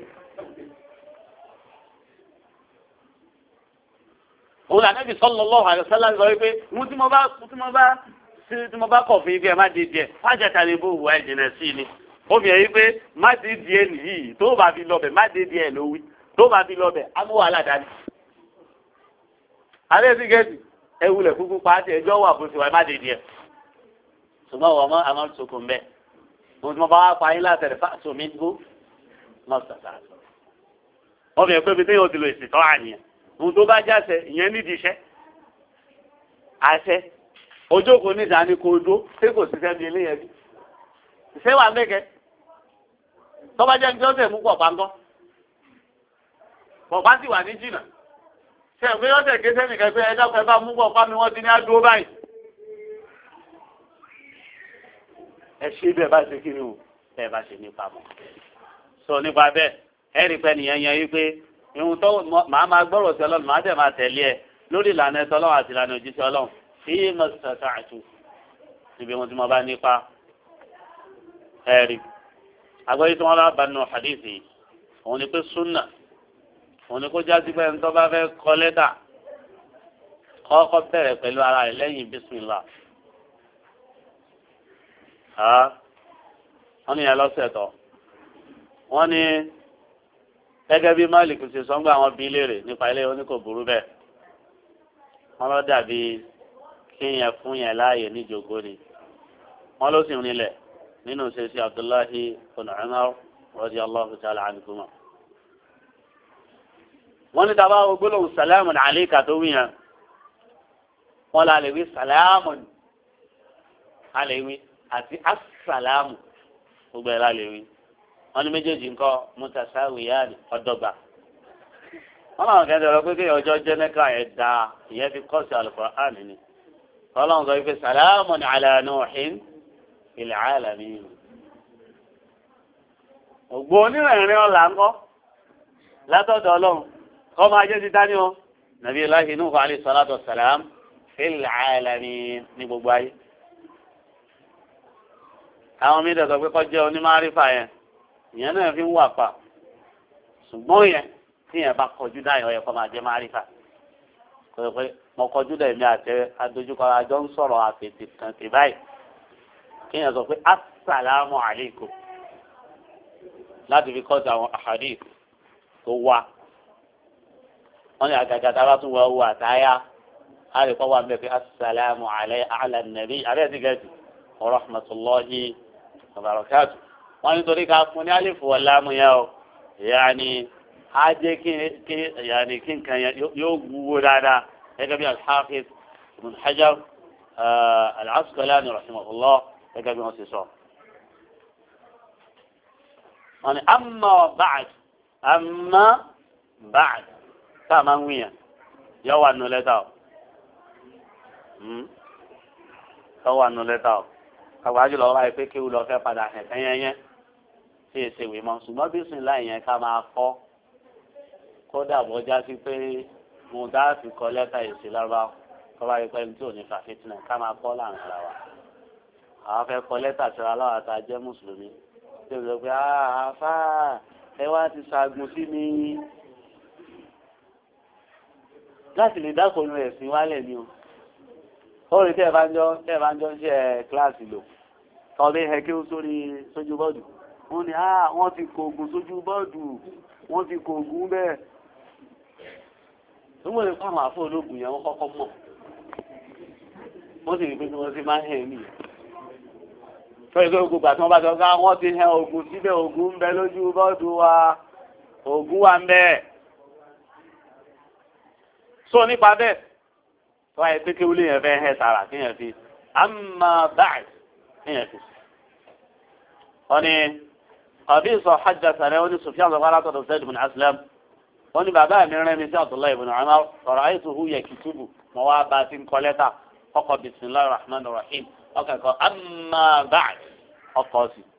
òun là Nábì sallallahu alaihi wasallam sọ wípé mo tí mo bá tí mo bá tí mo bá kọ̀ fún ibi ẹ̀ má di díẹ̀ fájàtà ni bó wà ìjìnlẹ̀ sí ni ó fi hàn yí pé má di díẹ̀ nìyí tó bá fi lọ bẹ̀ má di díẹ̀ ló wí tó bá fi lọ bẹ̀ á mú wàhálà dání. alẹ́ sí gẹ̀ẹ́sì ẹ wulẹ̀ kúkú pa á ti ẹjọ́ wà bó ti wà má di díẹ̀ ṣùgbọ́n wọ́n mọ́ àmọ́ sokùn bẹ́ẹ̀ mo tí mo bá wá pa yín láti rẹ̀ fáṣọ mi gbó mọ́sàtà wọ́n fi hàn pé bí téèyàn ti lo ìsìtọ́ àníyàn ohun tó bá jáṣẹ ìyẹn nídìí iṣẹ́ àṣẹ ojókòó níta ni kò dó ṣé kò sí sẹ́ni ilé yẹn bí ìṣe wà mẹ́kẹ́ tọ́ba jẹ́ ní ọ̀sẹ̀ mú pọ̀pá ńkọ́ pọ̀pá sì wà ní jìnnà ṣe ìpín ọ̀sẹ̀ ké sẹ́ni kẹfẹ́ ẹ dákun ẹ bá mú pọ̀pá mi wọ́n ti ní adúró báyìí ẹ ṣe bẹ́ẹ̀ bá ṣe kí ni o bẹ́ẹ̀ bá ṣe nípa mọ́ sọ nípa bẹ́ẹ̀ ẹ rí pẹ́ nìyẹn yẹn wípé ìhun tó màá máa gbọ́rọ̀ sí ọlọ́run màá dẹ̀ máa tẹ̀lé ẹ lórí ìlànà ẹ̀tọ́ ọlọ́run àti ìlànà òjíṣẹ́ ọlọ́run tí mo sọ̀tà àtù níbi ohun tí mo bá nípa ẹ̀rí. àgbẹ̀yí tí wọ́n bá bá nù hadithi òun ni pé súnà òun ni kó jásí pé ẹni tó bá fẹ́ kọ lẹ́tà kọ́kọ́ bẹ̀rẹ̀ pẹ̀lú ara rẹ̀ lẹ́yìn bísímìlà. wọ́n ní yẹn lọ́sẹ̀ tọ́ wọ́n ní gẹ́gẹ́ bí Malik ṣe sọ ń gbà wọn bí léèrè nípa ilé oníkò burú bẹ́ẹ̀ wọ́n lọ dàbí kéèyàn fún yẹn láàyè níjogó ni wọ́n ló sì ń rinlẹ̀ nínú ṣèṣì Abdullahi ibn Umar radiyallahu ta'ala anhuma. wọ́n ní tàbá gbólóhùn sàlámù alayka tó wí yẹn wọ́n la lè wí sàlámù alẹ́wí àti asàlámù gbogbo ẹ̀ la lè wí wọ́n ní méjèèjì ńkọ́ mutasawiyan ọ̀dọ́gba wọ́n náà kẹ́ńtẹ́ lọ pé kí ọjọ́ jẹ́ nẹ́ka ẹ̀ da ìyẹn fi kọ́ sí Al-Qur'an ni ọlọ́run sọ pé salamun ala Nuhin fil alamin ògbó onírìnrìn ọ̀la ńkọ́ látọ̀dọ̀ ọlọ́run kọ́ máa jẹ́ ti dání o Nabiyullahi Nuh alayhi salatu wassalam fil alamin ní gbogbo ayé àwọn mi dẹ̀ sọ pé kọ́ jẹ́ onímọ̀-àrífà yẹn ìyẹn náà fi ń wà pa ṣùgbọ́n yẹn tí yẹn bá kọjú dá yẹn kọ́ máa jẹ́ márífà kò yẹ pé mo kọjú dá èmi àti adójúkọ àjọ ń sọ̀rọ̀ àfètè kan tè báyìí kí yẹn sọ pé assalamu alaikum láti fi kọ́sí àwọn ahadith tó wá wọ́n ní àgàgà tá a bá tún wọ owó àtàyà á lè kọ́ wà mẹ́ pé assalamu ala nabi àbẹ́ ti gẹ̀ẹ́sì wa rahmatullahi wa barakatuh wọ́n nítorí ká fún ní alifu ọ̀làmù yẹn o yaani á jẹ́ kí kí yaani kí nǹkan yẹn yóò wúwo dáadáa gẹ́gẹ́ bí al-Hafiz ibn Hajar al-Asqalani rahimahullah gẹ́gẹ́ bí wọ́n ti sọ. wọ́n ní amma ba'd amma ba'd tá a máa ń wíyàn yóò wà nù lẹ́tà o yóò wà nù lẹ́tà o àwọn àjùlọ wáyé pé kéwù lọ fẹ́ padà hẹ̀ fẹ́yẹ́yẹ́ tí èsì ìwé mọ́ ṣùgbọ́n bí sùn láì yẹn ká máa kọ́ kódà bọ́já sí pé mo dá fi kọ́ lẹ́tà èsì lọ́ba kọ́ bá rí pẹ́ẹ́ni tí ò ní fa fitinẹ ká máa kọ́ láàrin ara wa àwọn fẹ́ kọ́ lẹ́tà síra aláwa tá a jẹ́ mùsùlùmí tí o sọ pé àáfà ẹ wá ti ṣàgùn sí mi láti lè dákò inú ẹ̀sìn wálẹ̀ ni o ó rí tẹ́ ẹ bá ń jọ tẹ́ ẹ bá ń jọ ń ṣe kíláàsì lò tọ́lé ẹ kí ó sórí sójú bọ́ọ̀dù wọ́n ní ah wọ́n ti kó oògùn sójú bọ́ọ̀dù wọ́n ti kó oògùn bẹ́ẹ̀ tó mọ̀ lè kọ́ àwọn àfọ ológun yẹn wọ́n kọ́kọ́ mọ̀ wọ́n sì rí pé kí wọ́n ti máa ń hẹ̀ nìyẹn fẹ́ẹ́ pé gbogbo àti wọn bá sọ ká wọ́n ti hẹ̀ oògùn síbẹ̀ oògùn ń bẹ lójú bọ́ọ̀dù wa oògùn wa ń bẹ so nípa bẹ́ẹ̀ tó wáyé pé kéwúlé yẹn fẹ́ hẹ́ tààrà kéèyàn fi amma ba'd kéèyàn fi. wọ́n ní ọ̀bí sọ hajj sàrẹ́ wọ́n ní Sufyan lọ́wọ́ látọ̀dọ̀ Zayd ibn Aslam wọ́n ní bàbá mi rẹ́ mi sí Abdullahi ibn Umar ọ̀rọ̀ ayétuhu yẹ kìtúbù mọ́ wá bá ti ń kọ́ lẹ́tà ọkọ̀ bismillahir rahmanir rahim ọkọ̀ kọ́ amma ba'd ọkọ̀ sí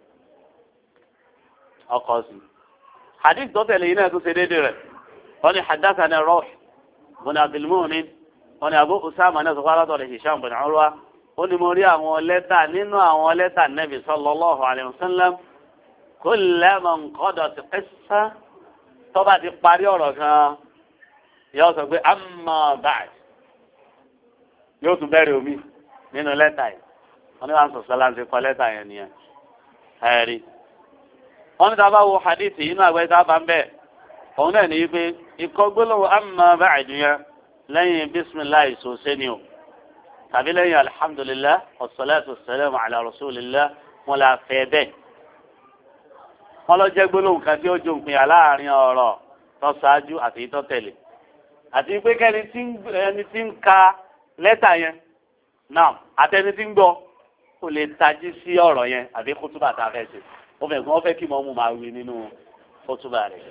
ọkọ̀ sí. hadith tó tẹ̀lé yìí náà tó ṣe déédéé rẹ̀ wọ́n ní haddathana Rawh bùnà abdulmọ́ni wọn ni Abu Usama náà sọfọ́ alátọ̀rọ̀ Hisham bin Urwa ó ní mo rí àwọn lẹ́tà nínú àwọn lẹ́tà Nabi sallallahu alayhi wa sallam kullama inqadat qissa tó bá ti parí ọ̀rọ̀ kan yóò sọ pé amma ba'd yóò tún bẹ̀rẹ̀ omi nínú lẹ́tà yìí wọn ni wọn sọ sọlá ti kọ lẹ́tà yẹn nìyẹn ẹ̀rí wọn ni tábà wo hadith inú àgbẹ̀ tábà ń bẹ̀ òun náà ní pé ikọ̀ gbólóhùn amma ba'd yẹn lẹ́yìn bisimilahi sọ̀sẹ́ ni o tàbí lẹ́yìn alihamdulilah wasalaatu wasalaamu ala rasulillah wọn la fẹ́ bẹ́ẹ̀ wọn lọ jẹ́ gbólóhùn kan tí ó jó nǹkan láàrin ọ̀rọ̀ tó ṣáájú àti tó tẹ̀lé àti pé kẹ́ni tí ń ka lẹ́tà yẹn náà àtẹni tí ń gbọ́ kò lè tají sí ọ̀rọ̀ yẹn àbí kútúbà tá a fẹ́ ṣe ó fẹ́ gbọ́n fẹ́ kí mọ́mú máa wí nínú kútúbà rẹ̀.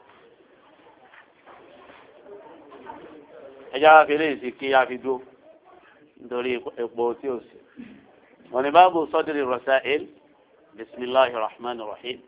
ẹjá wa fi léyìí sí kí a fi dúró nítorí epo tí o sì wọn ni báàbò sọdírì rasail bisimilahi rahman rahim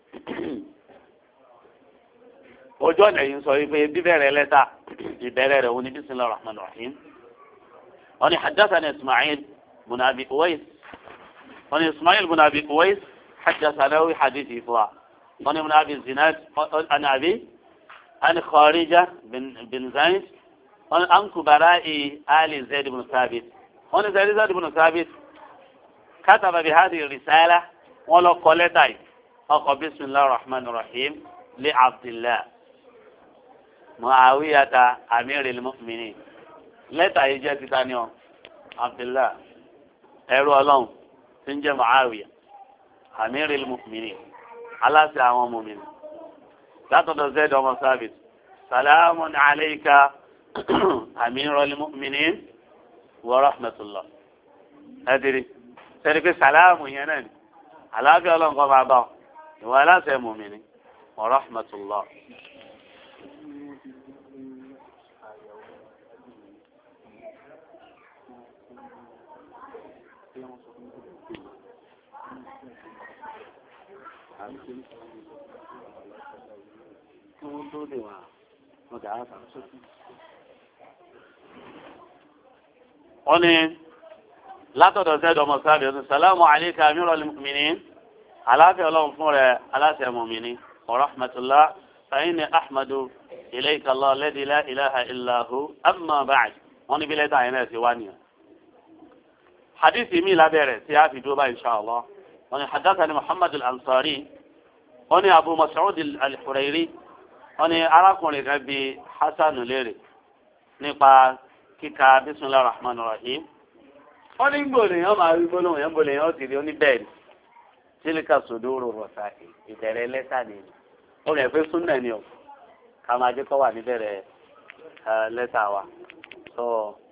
ojú ọ̀nà yìí ń sọ wípé bíbẹ̀rẹ̀ lẹ́tà ìbẹ̀rẹ̀ rẹ̀ wọn ni bisimilahi rahman rahim wọn ni hadathana ismail bùnà abi uwais wọn ni ismail bùnà abi uwais hadathana wí hadithi ìfúwa wọn ni bùnà abi zinad an abi an kharija bin zayd wọn an kubara i ali zayd ibn sabit wọn ni zayd ibn sabit kataba bi hadhihi risala wọn lọ kọ lẹ́tà yìí ọkọ bisimilahi rahman rahim li abdillah muawiyata amiril mu'minin lẹ́tà yìí jẹ́ títa ni ọ abdillah ẹrú ọlọ́run tí ń jẹ́ muawiya amiril mu'minin aláṣẹ àwọn mu'minin látọ̀dọ̀ zayd ọmọ sabit salamun alayka amirul mu'minin wa rahmatullah ẹdiri sẹni pé sàlámù yẹn náà ni aláàfin Ọlọ́run kọ máa bá ọ ìwọ aláṣẹ mu'minin wa rahmatullah. wọ́n ní látọ̀dọ̀ sẹ́dọ̀ mọ̀sáàbì ọdún sàlámù alayka amirul mu'minin aláfẹ́ ọlọ́run fún rẹ̀ aláṣẹ mọ̀mìnì wa rahmatullah fa inni ahmadu ilayka Allah alladhi la ilaha illa hu amma ba'd wọ́n ní bí lẹ́tà yẹn náà ti wá nìyẹn. hadithi mi lábẹ́rẹ̀ tí a fi dúró bá insha Allah wọ́n ní hadathani muhammad al-ansari wọ́n ní abu mas'ud al-hurayri wọ́n ní arákùnrin kan bíi hasan lérè nípa kíka bisimilahi rahman rahim wọ́n ní gbòòlù yẹn máa rí gbólóhùn yẹn gbòòlù yẹn ó ti rí oníbẹ̀ẹ̀ni tílíkà sòdòrò rọ̀ṣà ìbẹ̀rẹ̀ lẹ́tà ni ó rẹ̀ pé súnà ni o ká máa jẹ́ kó wà níbẹ̀rẹ̀ lẹ́tà wa so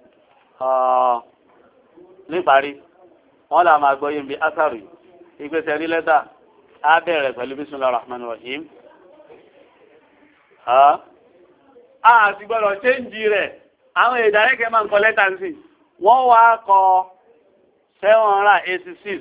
níparí wọ́n là máa gbọ́ yín bí asàrì ìgbésẹ̀ rí lẹ́tà á bẹ̀rẹ̀ pẹ̀lú bisimilahi rahman rahim a ti gbọ́dọ̀ ṣéǹjì rẹ̀ àwọn ìdárẹ́kẹ́ máa ń kọ lẹ́tà sí wọ́n wá kọ seven hundred eighty six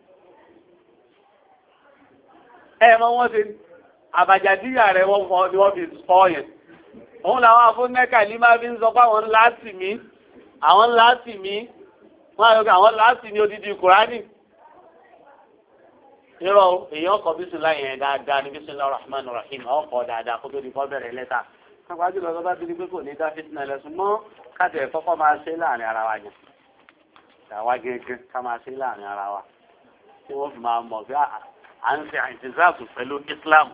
ẹ mọ wọ́n ti àbàjàdíyà rẹ̀ wọ́n fọ́ ni wọ́n fi kọ́ yẹn òun làwọn afúnẹ́kà ní máa fi ń sọ pé àwọn ńlá tì mí àwọn ńlá tì mí wọ́n á yọ pé àwọn ńlá tì mí odidi kùránì irọ́ èèyàn kọ bísíláì yẹn dáadáa ní bisimilahi rahman rahim ọkọ̀ dáadáa kó tó di kọ́ bẹ̀rẹ̀ lẹ́tà nípa jùlọ tó bá ti di pé kò ní dá fitna lẹ́sùn mọ́ káàtì ẹ̀ kọ́kọ́ máa ṣe láàrin ara wa yẹn àwa gẹ́gẹ́ ká máa ṣe láàrin ara wa tí wọ́n fi máa mọ̀ bí à ń ṣe àìsíṣàtù pẹ̀lú Islam.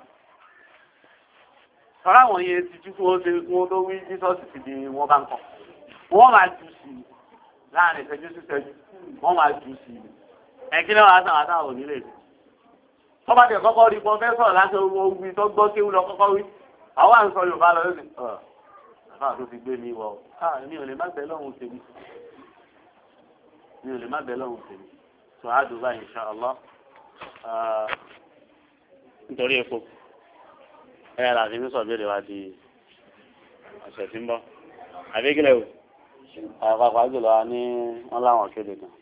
sọ́ra àwọn yẹn ti jú kí wọ́n ṣe kí wọ́n tó wí jísọ́ọ̀sì ti di wọ́n bá ń kọ́ wọ́n máa jù sí i láàrin ìṣẹ́jú sí ìṣẹ́jú wọ́n máa jù sí i ẹ̀kí náà wàá sàwọn àtàwọn onílé ìlú. wọ́n bá tẹ̀ kọ́kọ́ rí pọ́fẹ́sọ̀ láti owó wí tó gbọ́ kéwú lọ kọ́kọ́ wí àwọn à ń sọ Yorùbá lọ lóṣù àfáà tó ti gbé mi wọ mi ò lè má bẹ lọ́hùn tèmi mi ò lè má bẹ lọ́hùn tèmi tó a dùn báyìí insha Allah nítorí epo ẹ̀yà làbí mi sọ béèrè wa di ọ̀sẹ̀ tí ń bọ̀ àbí kílẹ̀ o àpapọ̀ àjùlọ ní wọ́n láwọn kéde kan.